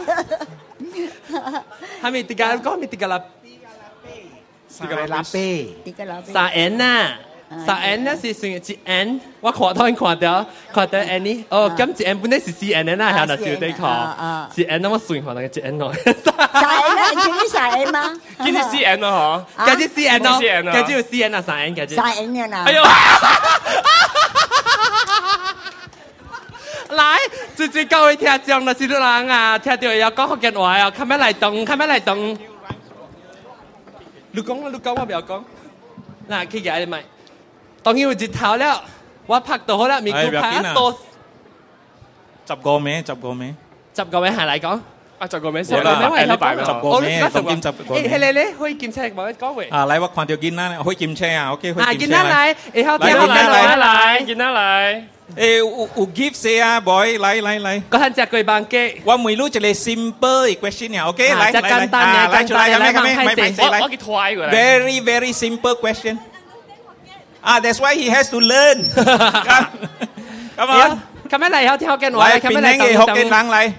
係咪啲個講咪啲個啦？ 啲個拉貝， 啲個拉貝。 三年呐。三 N 呢是算一 N， 我看到看到看到 N 呢，哦，咁一 N 本來是四 N 的啦，係那少啲看，一 N 那麼算看到個一 N 咯。 三 N 啊，叫你三 N 嗎？ 叫你四 N 咯嗬， 叫你四 N 咯，叫你四 N 啊，三 N 叫你。 三 N 嘅啦。 哎呦！來，最最各位聽眾啦，是啲人啊，聽到要講福建話啊，看咩嚟動，看咩嚟動。你講啦，你講我唔要講。嗱，佢嘅你咪。當然會接頭了，我拍到好啦，咪估拍多十個咩？十個咩？ 十個咩係嚟講？ 啊啊，十個名先啦，誒呢排十個名，當劍十個名。 誒，係你咧，可以劍車冇得講喎。 啊，嚟我看條劍啦，可以劍車啊 ，OK， 可以劍車。 啊，劍啦嚟，以後聽我嚟嚟嚟，劍啦嚟。 誒，有有 gift 寫啊，boy，嚟嚟嚟。 嗰陣隻巨棒機。 我每路就嚟 simple question 啊 ，OK，嚟嚟嚟。 簡單嘅，簡單嘅， 嚟嚟嚟嚟。 我我叫推過嚟。 Very very simple question。啊 ，that's why he has to learn。Come on。 咁樣嚟，以後聽我嘅話， 咁樣嚟嘅學嘅冷嚟。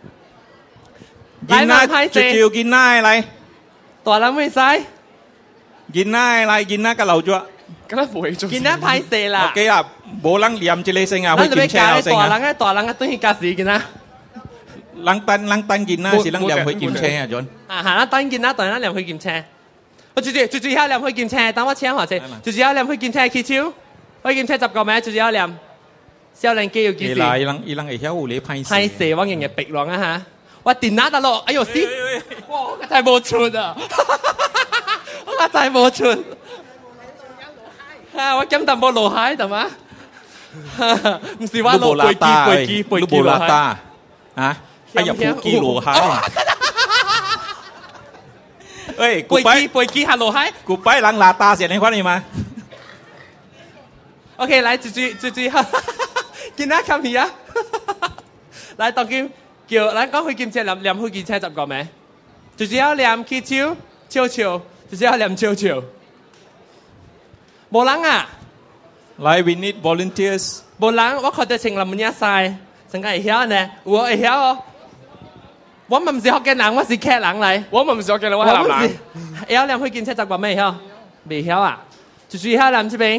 กินหน้าจิ๋วกินหน้าอะไรตัวละไม่ใช่กินหน้าอะไรกินหน้ากับเราจ้ะก็แล้วบ่อยจุกินหน้าไพ่เสล่ะโอเคอ่ะโบลังเหลี่ยมจิเลเซงอ่ะให้กินแช่เอาเซงอ่ะตัวลังตัวลังต้องหิกาสีกินนะลังตันลังตันกินหน้าสิลังเหลี่ยมให้กินแช่อ่ะจนอ่าหาตันกินหน้าตัวนั้นเหลี่ยมให้กินแช่我最最最最後念去檢車，等我請下先。最最後念去檢車揭超，去檢車十個名，最最後念。少年機要幾時？ 伊朗伊朗會曉你拍攝。 拍攝我日日逼浪啊嚇！我電腦得咯，哎呦死！哇，我真係冇出啊！我真係冇出。啊，我今啖冇落海係嘛？唔是話落背機背機背機落海。 啊？哎呀，背機落海。เฮ้ยกูไปไปกี่ฮัลโหลไฮกูไปหลังลาตาเสียในควันนี้มาโอเค嚟จุจุจุจุกินน้าคำนี้อ่ะ嚟ตอนกินเกี่ยว嚟講去檢車念念去檢車十個名จุจุ要念氣球超超จุจุ要念超超冇人啊嚟 we need volunteers 冇人我覺得情林唔一晒成個會曉呢我會曉哦我唔是學嘅人，我是客人嚟。 我唔是學嘅人，我係男人。 有兩去檢測習慣未曉？未曉啊？就住下南這邊。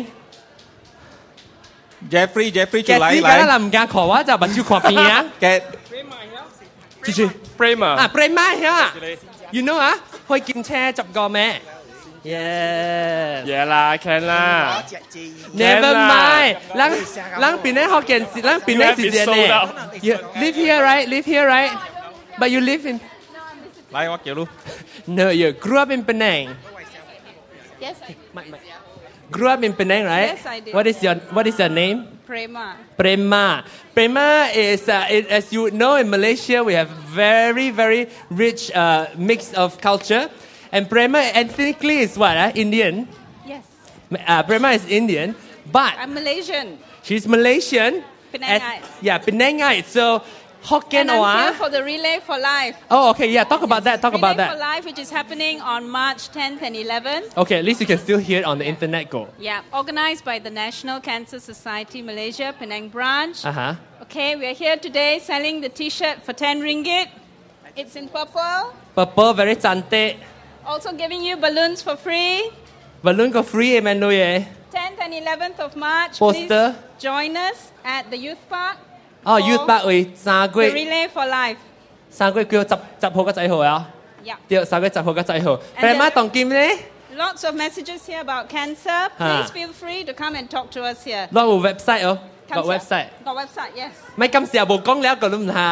Jeffrey Jeffrey 就嚟嚟。 而家唔敢看我就唔照看邊啊。 嘅。 住住。 Bremer。 啊 Bremer 曉啊 ？You know 啊？去檢測習慣未 ？Yes。 嘢啦 ，can 啦。 Never mind。人人邊咧學件事，人邊咧時間咧。Live here right? Live here right?But you live in... Lai what you No, you grew up in Penang. Yes. Grew up in Penang, right? Yes, I did. What is your What is your name? Prema. Prema. Prema is, uh, it, as you know, in Malaysia we have very, very rich uh, mix of culture, and Prema ethnically is what? Uh, Indian. Yes. Uh, Prema is Indian, but I'm Malaysian. She's Malaysian. Penangite. Yeah, Penangite. So. Hokkien and I'm here for the Relay for Life. Oh, okay, yeah, talk about that, talk Relay about that. Relay for Life, which is happening on March tenth and eleventh. Okay, at least you can still hear it on the internet, go. Yeah, organized by the National Cancer Society Malaysia, Penang branch. Uh-huh. Okay, we are here today selling the t-shirt for ten ringgit. It's in purple. Purple, very cantik. Also giving you balloons for free. Balloon for free, Emmanuel. tenth and eleventh of March, Poster. Please join us at the Youth Park. Oh, Youth Park 會三個 The Relay for Life 三個叫十十號個仔號啊 Yeah 對三個十號個仔號但係媽當劍咧 Lots of messages here about cancer Please feel free to come and talk to us here 攞個 website 哦個 website 個 website yes 咪今時又冇講你一個都唔係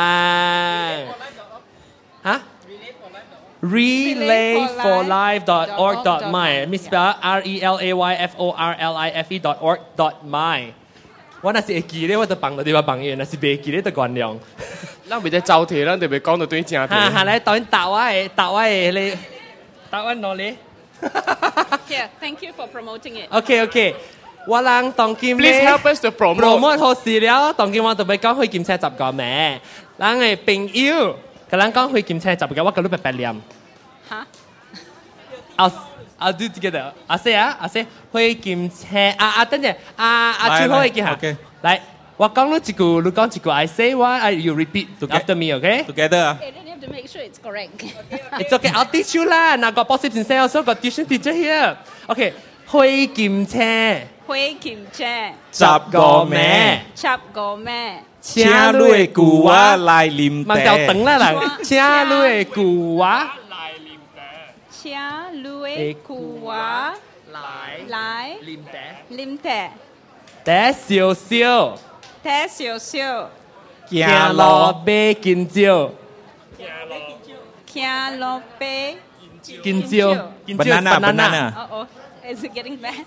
嚇 relay for life dot org dot my mi spell R E L A Y F O R L I F E dot org dot my我那是會記咧，我就放到啲話放嘢，那是未記咧就原諒。 咱未得走題，咱就未講到對正題。 嚇嚇，你當答我嘅，答我嘅你，答我攞你。 Here, thank you for promoting it. OK OK，我讓當劍咧 Please help us to promote。 promote 好事了，當劍我特別講去檢測十個名，咱嘅朋友，佢咱講去檢測十個，我個都白白念。 嚇？ I'll I'll do together. 阿 Sir 啊，阿 Sir 去檢測啊啊，等陣啊啊，最後一件嚇。嚟，我講咗一句，你講一句 I say one, you repeat after me, okay? Together. Okay, then you have to make sure it's correct. It's okay, I'll teach you 啦。嗱，個 boss 先生，also 個 tuition teacher here. Okay，去檢測。 去檢測。 十個名。 十個名。 請你句話來念問就等啦啦，請你句話。 請你句話來念得。 得少少， 得少少， 行路買金蕉， 行路買金蕉，金蕉 banana banana。 Oh oh, is it getting bad?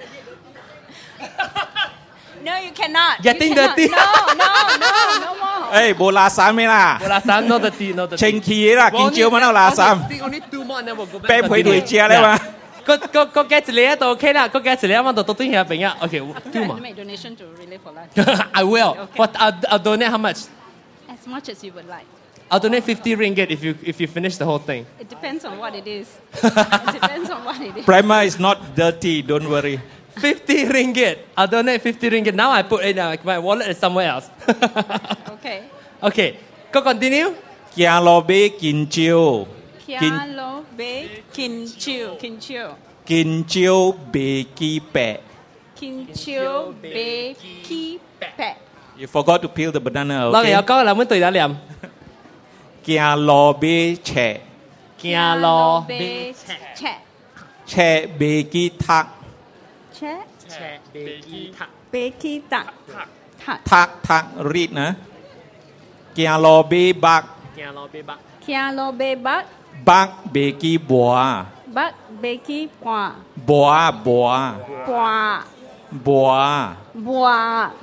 No, you cannot. Getting you cannot. dirty. No, no, no, no more. เอ้ยโบราณสามไม่ล่ะโบราณสาม not the tea not the เชงคีล่ะกินเจียวมันเอาลาสาม only two more then we'll go back เป๊ะไปด้วยเจียได้ป่ะก็ก็ก็แกจะเลี้ยตัวโอเคละก็แกจะเลี้ยมันตัวตัวที่เฮียเป็นเงี้ยโอเค two more make donation to Relay for Life I will but I'll, I'll donate how much as much as you would like I'll donate fifty ringgit if you if you finish the whole thing it depends on what it is it depends on what it is Prima is not dirty don't worry fifty ringgit I'll donate fifty ringgit now I put it in my wallet is somewhere else okay okay go continue กินโลเบกินเจียวกินโลเบกินเจียวกินเจียวกินเจียวเบกีแปะกินเจียวเบกีแปะ You forgot to peel the banana okay เรา有講啦，阮對啦念。 กินโลเบแฉะกินโลเบแฉะแฉะแฉะเบกีทักแฉะแฉะเบกีทักเบกีตักทักทักรีดนะกินโลเบบักกินโลเบบักกินโลเบบักบักเบกีบัวบักเบกีบัวบัวบัวบัวบัวบัว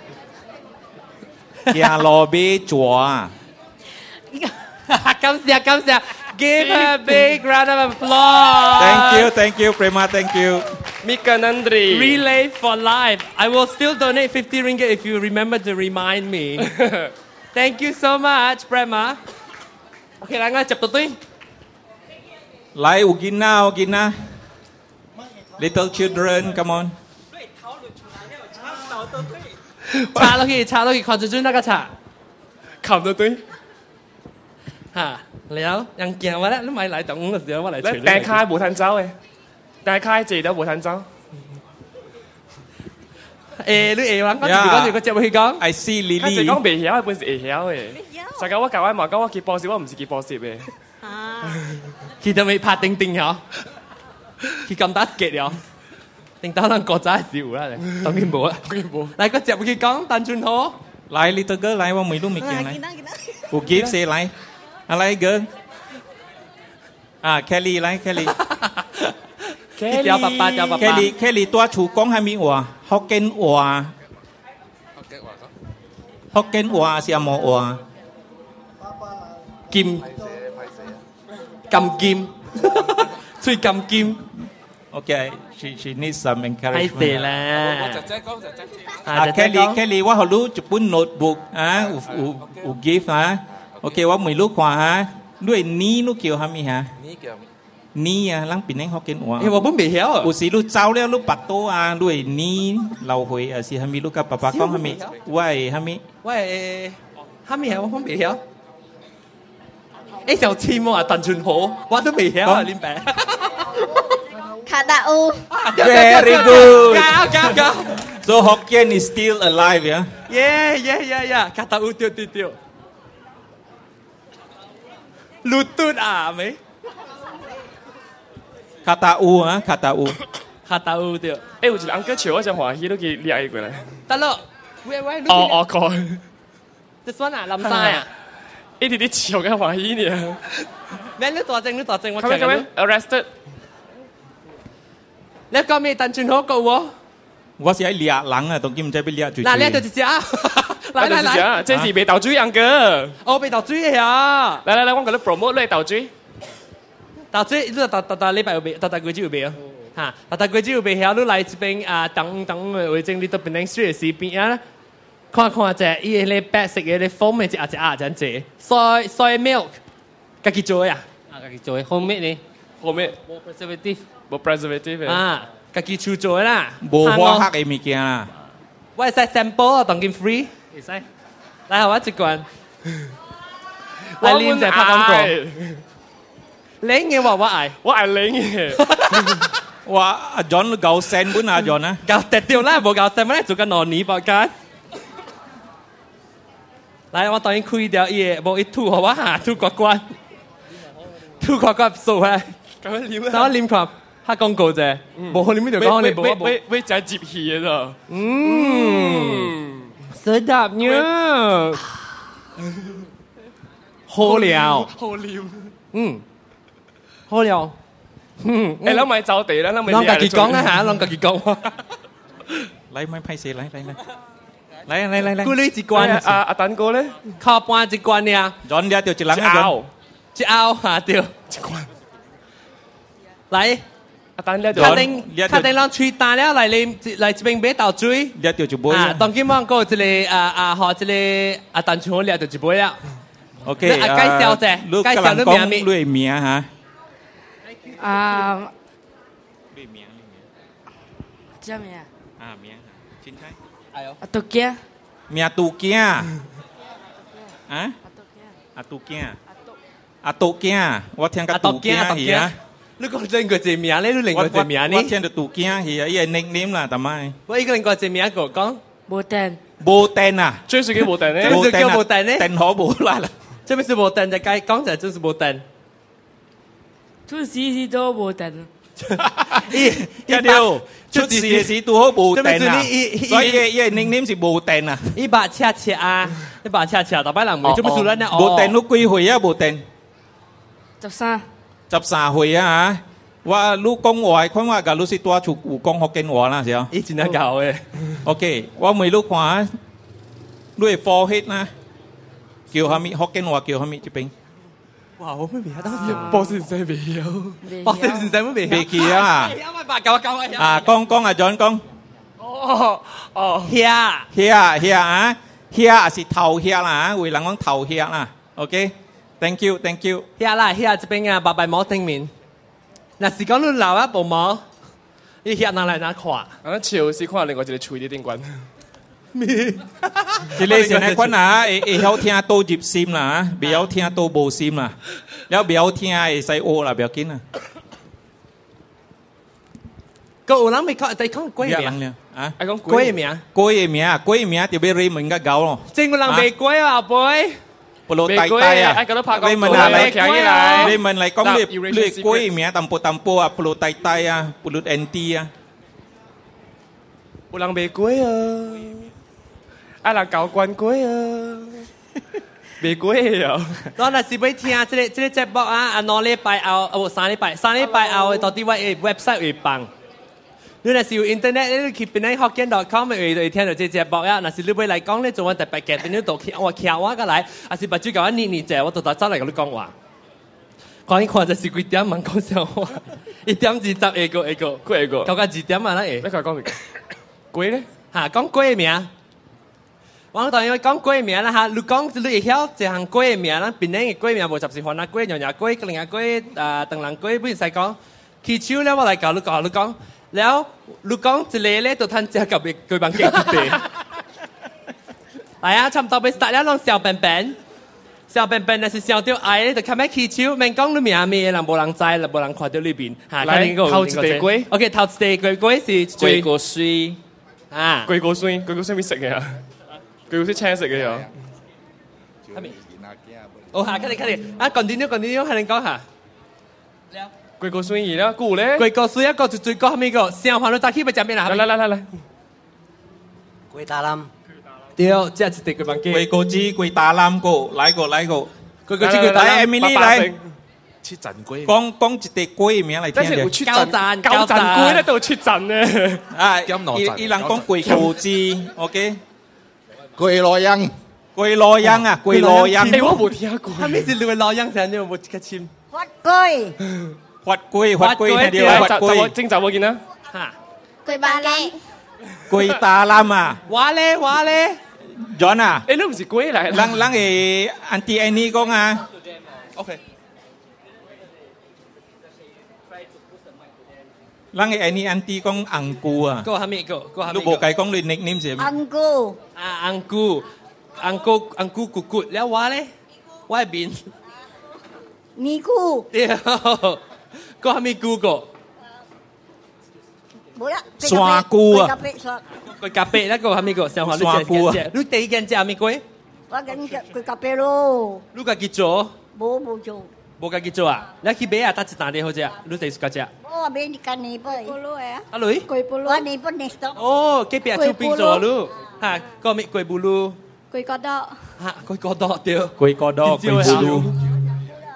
กินโลเบจัว感謝感謝 Give her a big round of applause Thank you Thank you Prema Thank you Mika Nandri Relay for Life I will still donate fifty ringgit if you remember to remind me Thank you so much Prema โอเคแล้วงั้นจับตัวตุ้ยไล่อุกินนาอุกินนา Little children come on 查落去查落去看住住那個查冚到堆嚇แล้วยังเกี่ยวว่าแล้วไม่ไหลตรง個時候我嚟傳你大開冇攤走嘅大開自己都冇攤走誒你誒話我哋講住個節目去講 I see Lily 佢就講未曉本是會曉嘅實際我教我問講我結波士我唔是結波士嘅佢就未拍定定咗佢咁打結咗定打兩個仔少啦當然冇啦當然冇嚟個節目去講鄧俊豪嚟 little girl 嚟ว่าไม่รู้ไม่เกี่ยว嚟กูกิฟต์เซ่嚟อะไรเกินอ่าแคลรี่ไรแคลรี่แคลรี่ป้าป้าเจ้าป้าป้าแคลรี่แคลรี่ตัวชูกงให้มีหัวฮอกเกนหัวฮอกเกนหัวเสียหมอหัวกิมกำกิมช่วยกำกิมโอเค she she needs some encouragement ให้เสร็จแล้วอ่าแคลรี่แคลรี่ว่าเขารู้จุดปุ่นโน้ตบุ๊กอ่ะอูอูอูกิฟต์นะโอเคว่าไม่รู้ขวาฮะด้วยนี้นู้เกี่ยวฮะมีฮะนี้เกี่ยวนี้อ่ะลังปีนั่งฮอกเกนหัวเฮ้ยว่าบุ้มเบี้ยวอุสิลูกเจ้าแล้วลูกปัดโตอ่ะด้วยนี้เราหอยอ่ะสิฮะมีลูกกับป้าป้าก้องฮะมีว่าฮะมีว่าฮะมีฮะว่าบุ้มเบี้ยวไอ้小黐毛啊鄧俊豪我都未曉啊連餅คาตาอู Very good 搞搞搞 So Hokkien is still alive yeah Yeah yeah yeah yeah คาตาอูเตียวเตียวลูตุดอ่ะไหมคาตาอูฮะคาตาอูคาตาอูเตียว誒有一個人叫笑我真歡喜都幾厲害過來得咯喂喂哦哦講 This one 啊林晒啊呢啲啲笑嘅歡喜呢咩你大正你大正我聽緊 arrested 你講咩鄧俊豪告喎我是喺掠人啊當今唔知俾掠住嗱你就直接啊來來來這是被倒追人嘅哦被倒追啊來來來我覺得 promote 你倒追倒追你就打打打禮拜有備打打幾朝有備啊嚇打打幾朝有備曉你來這邊啊等等為證你到邊頂水嘅時邊啊看看隻伊個白色嘅啲風味隻啊隻啊陣隻 soy soy milk 家己做呀啊家己做 homemade 呢 homemade 冇 preservative 冇 preservative 啊家己手做啦冇花黑嘅物件啦我係 sample 當然 free 會使來我一罐來啉隻拍廣告領嘅話我愛我愛領嘅ว่าอาจารย์เก่าเซนบุญอาจารย์นะเก่าแต่เดียวแล้วบอกเก่าเซนไม่ได้做緊นอนนี้บอกกัน來我當然開掉嘢冇一吐好哇吐刮刮吐刮刮數啊咁樣黏啊等我黏佢拍廣告啫冇可能呢條講你冇喂喂就係接氣嘅咋嗯sedap nya 好料好料嗯好料嗯誒諗咪就地啦諗咪ลองกับกี่กองนะฮะลองกับกี่กองไล่ไม่ไพ่เสียไล่ไล่ไล่嚟嚟嚟嚟， 咕嚕一罐， 阿阿蛋哥咧， 靠半一罐呀。 John dia掉一人一啊拗， 一拗嚇掉一罐。 嚟， 阿蛋咧就確定確定讓吹大了嚟嚟嚟這邊買豆水。 dia掉一杯啊，當今晚個這裡啊啊學這裡啊蛋串了就一杯了。 OK， 介紹啫，介紹你名名。 你名嚇？ 啊， 你名你名。 叫咩啊？ 啊名，清楚。 哎呦， 阿杜gia。 名杜gia。啊？阿杜gia。阿杜gia，我聽個杜gia係啊。 你講另外一名咧，你另外一名呢？ 我聽到杜gia係啊，伊係 nickname 啦，但係。 我一個另外一名個講。 無電。 無電啊？ 最是叫無電咧。 這是叫無電呢？ 電好無來啦。 這邊是無電，就該講就就是無電。 出事時都無電。 一條出事嘅時都好無電啊！所以伊嘅 nickname 是無電啊。 一把車車啊，一把車車，大擺人唔做乜事咧？ 無電都幾歲啊？無電。 十三。 十三歲啊嚇！我你講話，看我甲你是多出有講福建話啦，是哦。 以前係教嘅。 OK，我問你看，你係科學啦，叫蝦米？福建話叫蝦米？這邊？ 哇！我咩未啊？當時波先生未有，波先生未未記啊！ 八九九啊！ 啊，講講啊，John 講。 哦哦，遐遐遐啊，遐是頭遐啦，會人講頭遐啦。OK，thank you，thank you。 遐啦，遐這邊啊，白白毛頂面。嗱，是講你老啊部毛，你遐哪來哪看？ 啊，潮是看另外一個吹啲頂棍。 咩？即係成日講啊，會會曉聽都入心啦，唔曉聽都無心啦，แล้ว唔曉聽會使學啦，唔要緊啊。 個有人未講，但係講鬼名啊， 係講鬼名， 鬼名，鬼名就俾你問個狗咯。 正個人未鬼啊，妹。 布魯弟弟啊，你問下你，你問嚟講你你鬼名淡薄淡薄啊，布魯弟弟啊，布魯 Andy 啊。 有人未鬼啊，啊人搞關鬼啊，未鬼啊。 當然是要聽這個這個節目啊，啊兩禮拜後，哦三禮拜，三禮拜後到底我誒 website 會放。你若是有 internet，你去邊個福建 dot com 會會聽到這節目啊。若是你要來講咧，做我特別嘅，等你到我徛我個來，還是把嘴甲我捏捏者，我到頭走來甲你講話。看一看就是幾點問講笑話，一點二十下個下個， 幾個？ 到個二點啊啦誒。 你講講咩？鬼咧？ 嚇，講鬼名。我當然講鬼名啦嚇，你講你會曉一項鬼名啦，邊個鬼名無十是番啊鬼、娘娘鬼、另外鬼、啊鄧蘭鬼，不如使講。起手咧，我來教你教你講。แล้วลูกก้องจะเล่ๆตัวท่านจะกับกุยบังเกตจุดเด่ไปอ่ะทำต่อไปสตาร์ทแล้วลองเสี่ยวเป็นเป็นเสี่ยวเป็นเป็นนะสิเสี่ยวเดียวไอ้แต่แค่ไม่ขี้ชิวแมงก้องหรือมีอามีหลังโบราณใจหลังโบราณขวดเดียวรีบินหาแค่นี้ก็เท่าสเตย์กุ้ยโอเคเท่าสเตย์กุ้ยกุ้ยสิกุ้ยก็ซุยอ่ากุ้ยก็ซุยกุ้ยก็ซุยไม่食嘅啊กุ้ยก็ซุย青食嘅啊โอ้หาแค่นี้แค่นี้อ่ะก่อนดีนู้ก่อนดีนู้ให้你講下貴個孫兒啦，姑咧。 貴個孫一個就最高係咪個？上環到早起咪食咩啦？ 嚟嚟嚟嚟嚟。 貴大冧。 對，即係一地貴飯機。 貴個子貴大冧個，嚟個嚟個。 貴個子貴大冧。 Emily 嚟。 出陣龜。 講講一地龜名嚟聽嘅。 出陣。交陣龜咧都出陣咧。 啊，伊伊人講貴個子 ，OK。 貴羅音。 貴羅音啊，貴羅音。 誒，我冇聽過。 係咪是貴羅音成日冇個簽？ 發龜。 發龜發龜係點啊？發龜正集我見啦。 嚇。 龜巴咧。 龜大冧啊！ 話咧話咧。 John 啊。 誒，你唔是龜嚟？ 人人係 Auntie Annie 講啊。 OK。 人係 Annie Auntie 講紅菇啊。 個係咪個？個係咪？ 你冇計講你 nickname 係咩？ 紅菇。 啊紅菇，紅菇紅菇咕咕，แล้ว話咧，我係邊？ 尼姑， 個係咪菇個？ 冇啦， 山菇啊！ 佢咖啡咧個係咪個？上海你隻隻隻，你第一件隻係咪鬼？ 我緊佢咖啡咯。 你個結做？ 冇冇做。 冇個結做啊？你去買啊？得一單啲好隻，你第一個隻。 我買啲干呢杯。 咕嚕啊！ 阿女？ 貴布魯。我呢杯呢store。 哦，幾邊做邊做lu？嚇，個咩貴布魯？ 貴角多。 嚇，貴角多對。 貴角多，貴布魯。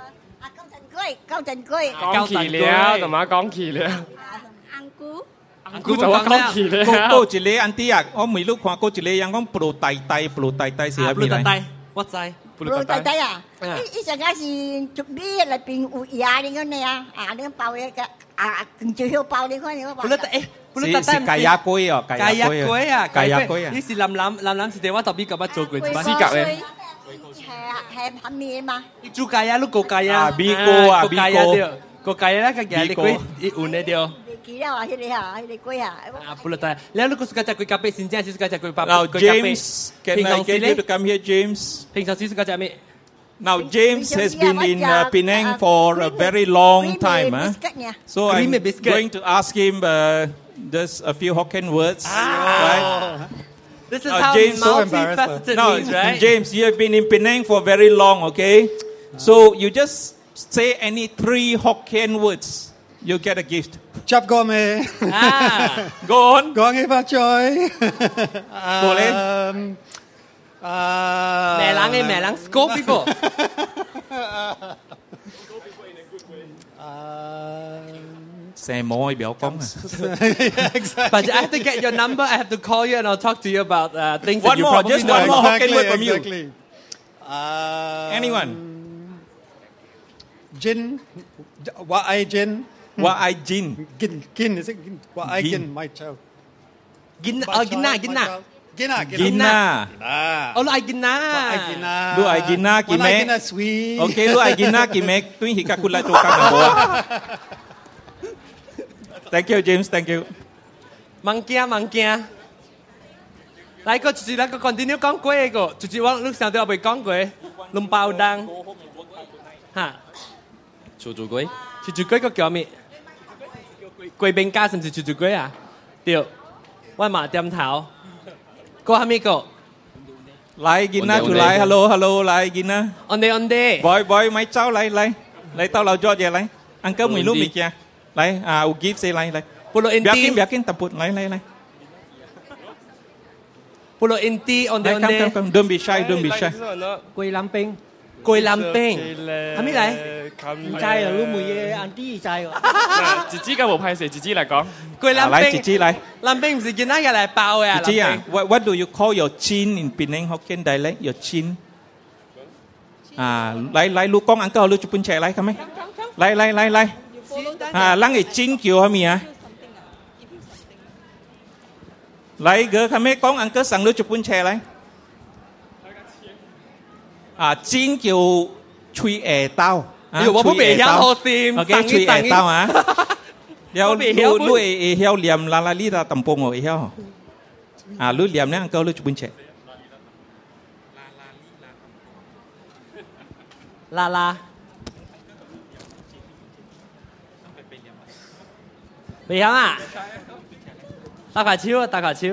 高陣龜， 講期了，同埋講期了。 紅菇。 紅กู就話講起咧， 高高一個安迪啊，我每路看高一個人講布大大布大大是喺邊嚟？ 布大，我知。 布大大啊！依依陣間是做咩裏邊有嘢你講你啊？啊，你包嘅個啊，最少包你看你個包。 布大誒，布大大是是雞鴨龜哦，雞鴨龜啊， 雞鴨龜啊。 呢是林林林林是電話特別咁樣做過， 資格咧。 係係係咩嘛？ 你做雞啊，你個雞啊， 米糕啊，米糕，個雞咧個雞你龜一換嚟掉。 記得話佢哋啊，佢哋龜啊。 啊，布大，你如果 suka 食龜咖啡，先正是 suka 食龜咖啡。 Now James, can I get you to come here, James? 平常時 suka 食咩 ？Now James has been in uh, Penang for a very long time, huh? So I'm going to ask him uh, just a few Hokkien words, right? This is how multifaceted no, means, right? James, you have been in Penang for very long, okay? So you just say any three Hokkien words, you get a gift. Chắp gom mê. Ah, go on. Go nghe phát chơi. Go lên. Mẹ lắng đi, mẹ lắng scope people. Xe môi biểu công. But I have to get your number. I have to call you and I'll talk to you about uh, things one that you more, probably just know. One more Hokkien exactly, word from exactly. you. Uh, Anyone? Jin. What I Jin. What I Jin. Gin. Gin is it? What I Gin. My child. Gin. Oh, Gina. Gina. Gina. Gina. Oh, lo ai Gina. Gina. Lu ai Gina kì mẹ. Gina sweet. Okay, lu ai Gina kì mẹ. Tuy hi kakula cho kang boa. Thank you, James. Thank you. Mang kia, mang kia. Lại có chú lại có continue 講鬼個，chú chú我lúc sau都被講鬼，龍包檔，嚇，chú chú鬼，chú chú鬼個叫咩？貴賓家是唔是chú chú鬼啊？對，我嘛點頭，個係咩個？ 來 Gina 出來 ，hello hello 來 Gina。 on day on day。 boy boy mấy cháu 來來來tao lao cho về 來，uncle mình lúc mình kia，來啊，有 gift 先來來。 Pulau Inti. Biakin biakin temput 來來來。 Pulau Inti on day on day. Come come come, don't be shy, don't be shy. 桂林冰， 桂林冰，係咩嚟？ 唔知啊，攞梅嘢晏啲制喎。 自己嘅冇派事，自己嚟講。 桂林冰， 嚟自己嚟。 林冰唔是見到嘅嚟爆嘅。 自己啊 ，what what do you call your chin in Penang Hokkien dialect? Your chin. 啊，嚟嚟，ลูก講 uncle ลูกจะปุ่นแฉ嚟，係咪？嚟嚟嚟嚟。啊，啷個 chin 叫係咪啊？嚟個係咪講 uncle 上ลูกจะปุ่นแฉ嚟？啊，chin 叫吹耳刀。 你話我未曉學掂 ，OK， 吹耳刀啊！แล้วลูลูเอเฮียวเหลี่ยมลาลาลีตาตำปงโอเอเฮียวอ่าลูเหลี่ยมเนี่ยก็ลูจุบุญเชลาลา未曉啊？打卡超啊！打卡超。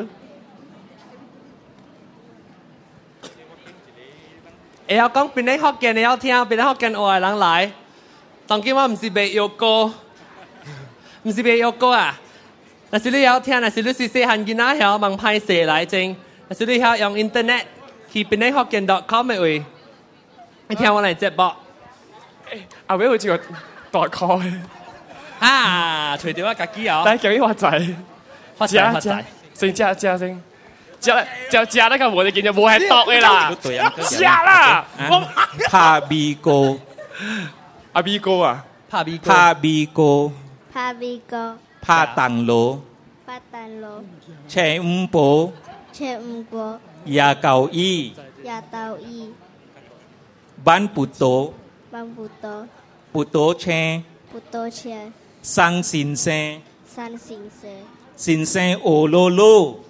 會曉講邊啲福建你有聽，邊啲福建話人來。當今我唔是被約過。唔是被約過啊！但是你有聽，但是你是細漢囡仔曉問派寫來證，但是你曉用 internet 去邊啲福建 dot com 嘅位，你聽我嚟接播。 後尾好似個代蓋。 啊！除掉我自己哦。 但係叫啲發仔， 發仔發仔， 先加加先，加就加那個我哋見就冇係度嘅啦，加啦！我怕鼻哥， 阿 B 哥啊， 怕鼻哥， 怕鼻哥。 怕鼻哥， 怕蛋螺， 怕蛋螺， 車五寶， 車五個， 牙狗衣， 牙豆衣， 班布多， 班布多， 布多車， 布多車， 生先生， 生先生， 先生俄羅羅，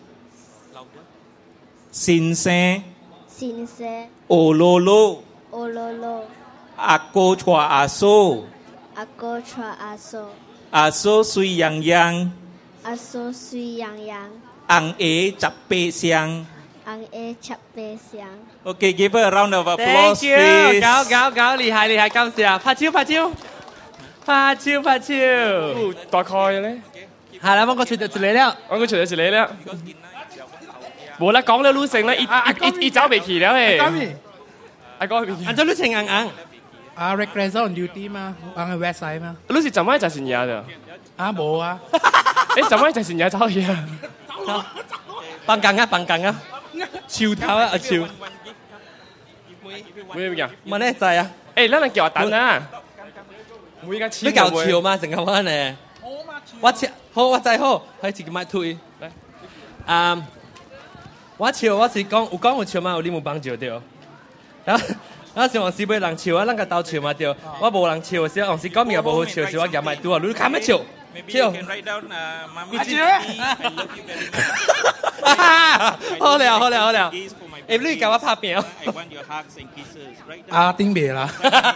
先生， 先生， 俄羅羅， 俄羅羅， 阿哥娶阿嫂， 阿哥娶阿嫂。 阿嫂水洋洋， 阿嫂水洋洋， 昂爺十八香， 昂爺十八香。 Okay, give her a round of applause, Thank you， please. 搞搞搞，厲害厲害，感謝，拍手拍手，拍手拍手。 大概咧， 係啦，我個除咗一了， 我個除咗一了，冇啦，講了路成啦，一一一一走未去了誒。阿哥邊？ 按照路程硬硬。 啊 recreation on duty 嘛，幫佢 West Side 嘛。 你是怎麼就成日的？ 啊冇啊， 你怎麼就成日走去啊？ 放工啊，放工啊，笑頭啊，笑。 會唔會啊？ 問你仔啊？ 誒，咱能叫我等啊？每間你搞笑嘛？成個灣呢？我笑好，我知好，喺自己買推。啊，我笑我是講有講有笑嘛，有你冇幫助到。然後然後是往時買人笑啊，咱個鬥笑嘛對。我無人笑時，往時講面又無好笑時，我夾埋拄啊，你看咩笑？笑。好了好了好了。誒，你教我拍片哦。 啊，頂別啦。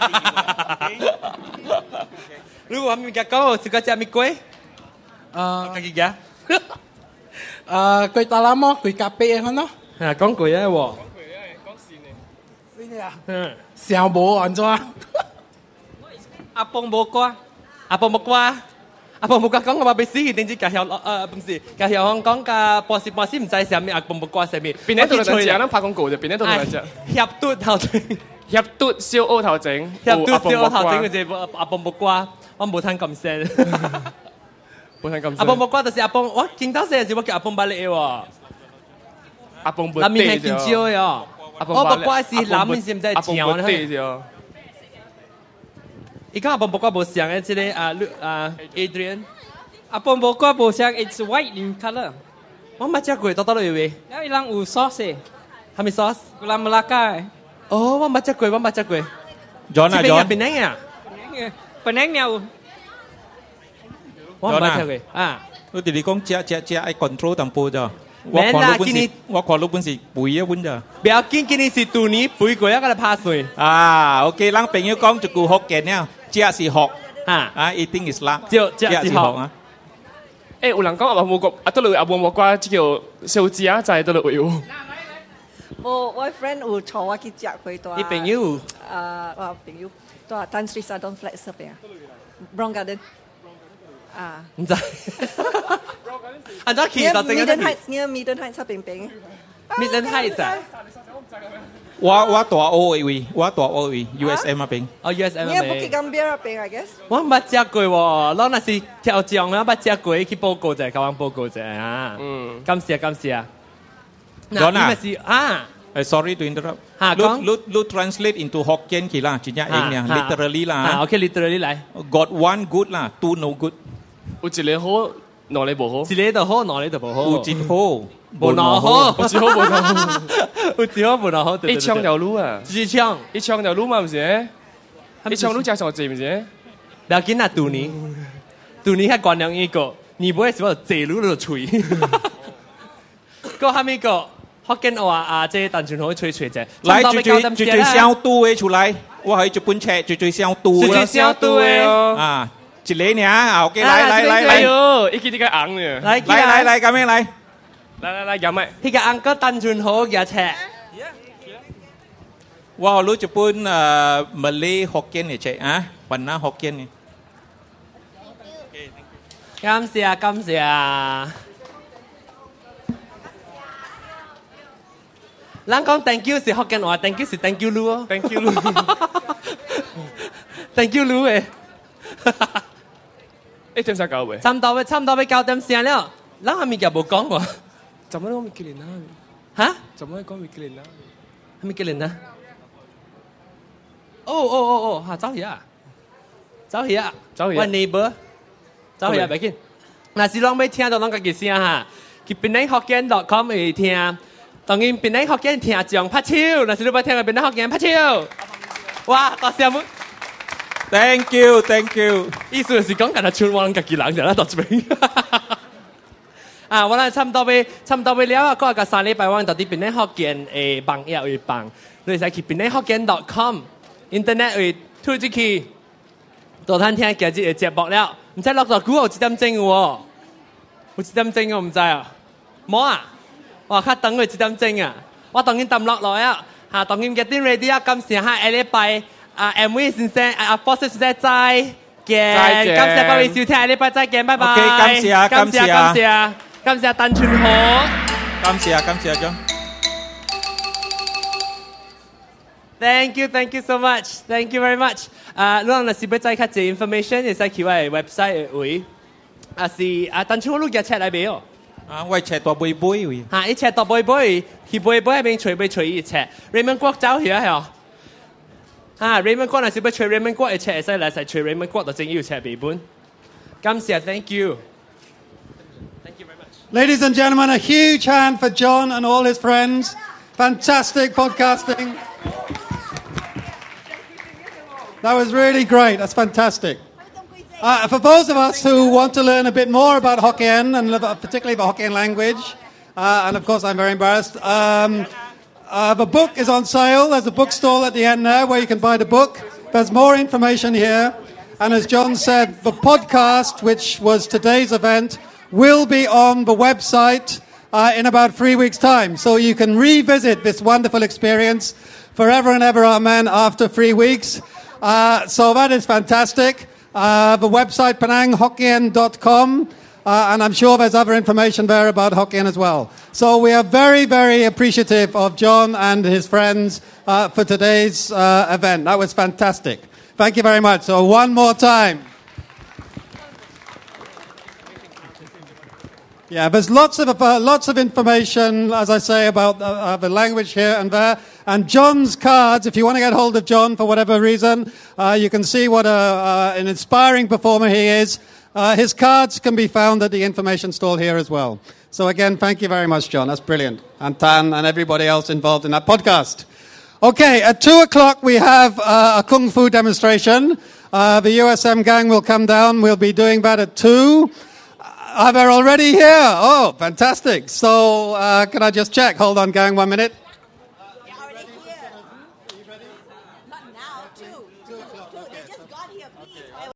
你話咪講我是個隻咪龜？ 啊， 自己嘅。 啊，佢大喇麼？佢咖啡嘅咯。 係啊，講句啊喎。 咩啊？嗯。小無安怎？ 阿蹦無瓜，阿蹦無瓜。阿婆冇講講我話俾死，定知隔條誒唔是隔條香港嘅博士博士唔知上面阿婆冇掛上面。 邊一度嚟講，咱拍廣告啫，邊一度嚟講。 協嘟頭整， 協嘟小歐頭整， 協嘟小歐頭整嘅啫，阿婆冇掛，我冇聽咁聲。 冇聽咁聲。 阿婆冇掛就是阿婆，我見到時時我叫阿婆巴力喎。 阿婆冇。 南面係見少嘅喎。我冇掛是南面是唔知係潮咧。而家阿婆冇瓜冇像嘅，即係啊啊 Adrian， 阿婆冇瓜冇像 ，it's white in color。 我冇食過，多多都有味。 有一兩有 sauce， 係咪 sauce？ Gula Melaka。 哦，我冇食過，我冇食過。 John 啊 ，John。 邊樣啊？ 邊樣有？ 我冇食過啊。 我哋你講只只只愛 control 淡薄咋？我看你本事，我看你本事背一本咋？ 不要緊，今年是杜尼背過一個嚟拍水。 啊 ，OK， 咱朋友講就顧學嘅呢。只是學啊啊 ，eating is love， 只只是學啊。 誒，有人講阿婆冇瓜，阿都嚟阿婆冇瓜，只叫小子啊，就係都嚟有。 我我 friend 有坐我去食佢多。 你朋友？ 啊，我朋友多Tan Sri Sadon Flat 嗰邊啊 ，Brown Garden。啊。 唔知。按照企到整個。 Midland Heights，near Midland Heights 嗰邊邊。 Midland Heights 啊。 我我大澳位，我大澳位 U S M 嗰邊。 哦 U S M 嗰邊。你係 Bukit Gambir 嗰邊 I guess。 我冇食過喎，攞那是跳江啊，冇食過去報告啫，教我報告啫啊。嗯。感謝感謝。 嗱，你咪是啊。 誒 ，sorry to interrupt。 嚇，講。 你你 translate into Hokkien 佢啦，真正英呢 ，literally 啦。 啊 ，OK literally 嚟。 Got one good 啦 ，two no good。 有一個好，哪裡唔好？ 一個就好，哪裡就唔好。 有一好。 不能好， 有一好不能好， 有一好不能好。 一槍就擼啊！ 一槍， 一槍就擼嘛，唔是？一槍擼加上字唔是？ 不要緊啊，杜尼，杜尼係關兩一個，你不會是我借擼就吹。個下面個福建話啊，即係單純可以吹吹啫。 來最最最最小度嘅出來，我係一本冊最最小度啦。最小度嘅啊，一個呢啊 ，OK，來來來來， 一個呢個硬嘅， 來來來咁樣來。 來來來，飲咩？ 呢個安哥單純好嘅車。 哇，รู้จะพูดเอ่อ Malay Hokkien เนี่ยใช่อะวันน่า Hokkien เนี่ย感謝感謝。咱講 thank you 是福建話 ，thank you 是 thank you 嚕哦 ，thank you 嚕 ，thank you 嚕誒。 誒點先搞嘅？ 差唔多嘅，差唔多要九點聲了，咱係咪又冇講喎？ 怎麼講米吉蓮啊？ 嚇？ 怎麼講米吉蓮啊？ 米吉蓮啊？哦哦哦哦，嚇走去啊！走去啊！ 走去。 我 neighbor， 走去啊！別緊。嗱，是啷要聽到啷個嘅聲嚇？去邊啲福建 dot com 會聽，當然邊啲福建聽講拍手，嗱是你要聽嘅邊啲福建拍手。哇！多謝冇。 Thank you, thank you。 意思是講緊係全網自己人就啦，到這邊。啊，我哋差唔多要差唔多要了啊！嗰個三禮拜我到啲邊啲福建誒網頁會放，你使去邊啲福建 dot com。Internet 會推出去，到睇聽今日嘅節目了。唔知落咗股有幾點鐘嘅喎？有幾點鐘我唔知啊。冇啊！我較等佢幾點鐘啊！我當然抌落來啊！嚇，當然 getting ready 啊！今時下下禮拜啊 M V 先生啊 Boss 先生再見，感謝各位收聽，下禮拜再見，拜拜。 OK， 感謝啊，感謝啊， 感謝啊，感謝單純好。 感謝啊，感謝啊，John。 Thank you, thank you so much. Thank you very much. 啊，如果若是要再較濟 information，會使去我嘅 website 位。啊是啊，當初我錄嘅車嚟未哦？ 啊，我車大杯杯位。 嚇，一車大杯杯，去杯杯入邊隨杯隨一車。Raymond 國走去啊係哦。啊 ，Raymond 國若是要隨 Raymond 國嘅車，會使嚟使隨 Raymond 國就正要車備本。感謝 ，thank you。 Ladies and gentlemen, a huge hand for John and all his friends. Fantastic podcasting. That was really great. That's fantastic. Uh, for those of us who want to learn a bit more about Hokkien, and particularly the Hokkien language, uh, and of course I'm very embarrassed, um, uh, the book is on sale. There's a bookstall at the end there where you can buy the book. There's more information here. And as John said, the podcast, which was today's event, will be on the website uh, in about three weeks' time. So you can revisit this wonderful experience forever and ever, amen, after three weeks. Uh, so that is fantastic. Uh, the website, penang hokkien dot com, uh, and I'm sure there's other information there about Hokkien as well. So we are very, very appreciative of John and his friends uh, for today's uh, event. That was fantastic. Thank you very much. So one more time. Yeah, there's lots of uh, lots of information, as I say, about uh, uh, the language here and there. And John's cards, if you want to get hold of John for whatever reason, uh, you can see what a, uh, an inspiring performer he is. Uh, his cards can be found at the information stall here as well. So again, thank you very much, John. That's brilliant. And Tan and everybody else involved in that podcast. Okay, at two o'clock we have uh, a Kung Fu demonstration. Uh, the U S M gang will come down. We'll be doing that at two. Are they already here? Oh, fantastic. So uh, can I just check? Hold on, gang, one minute.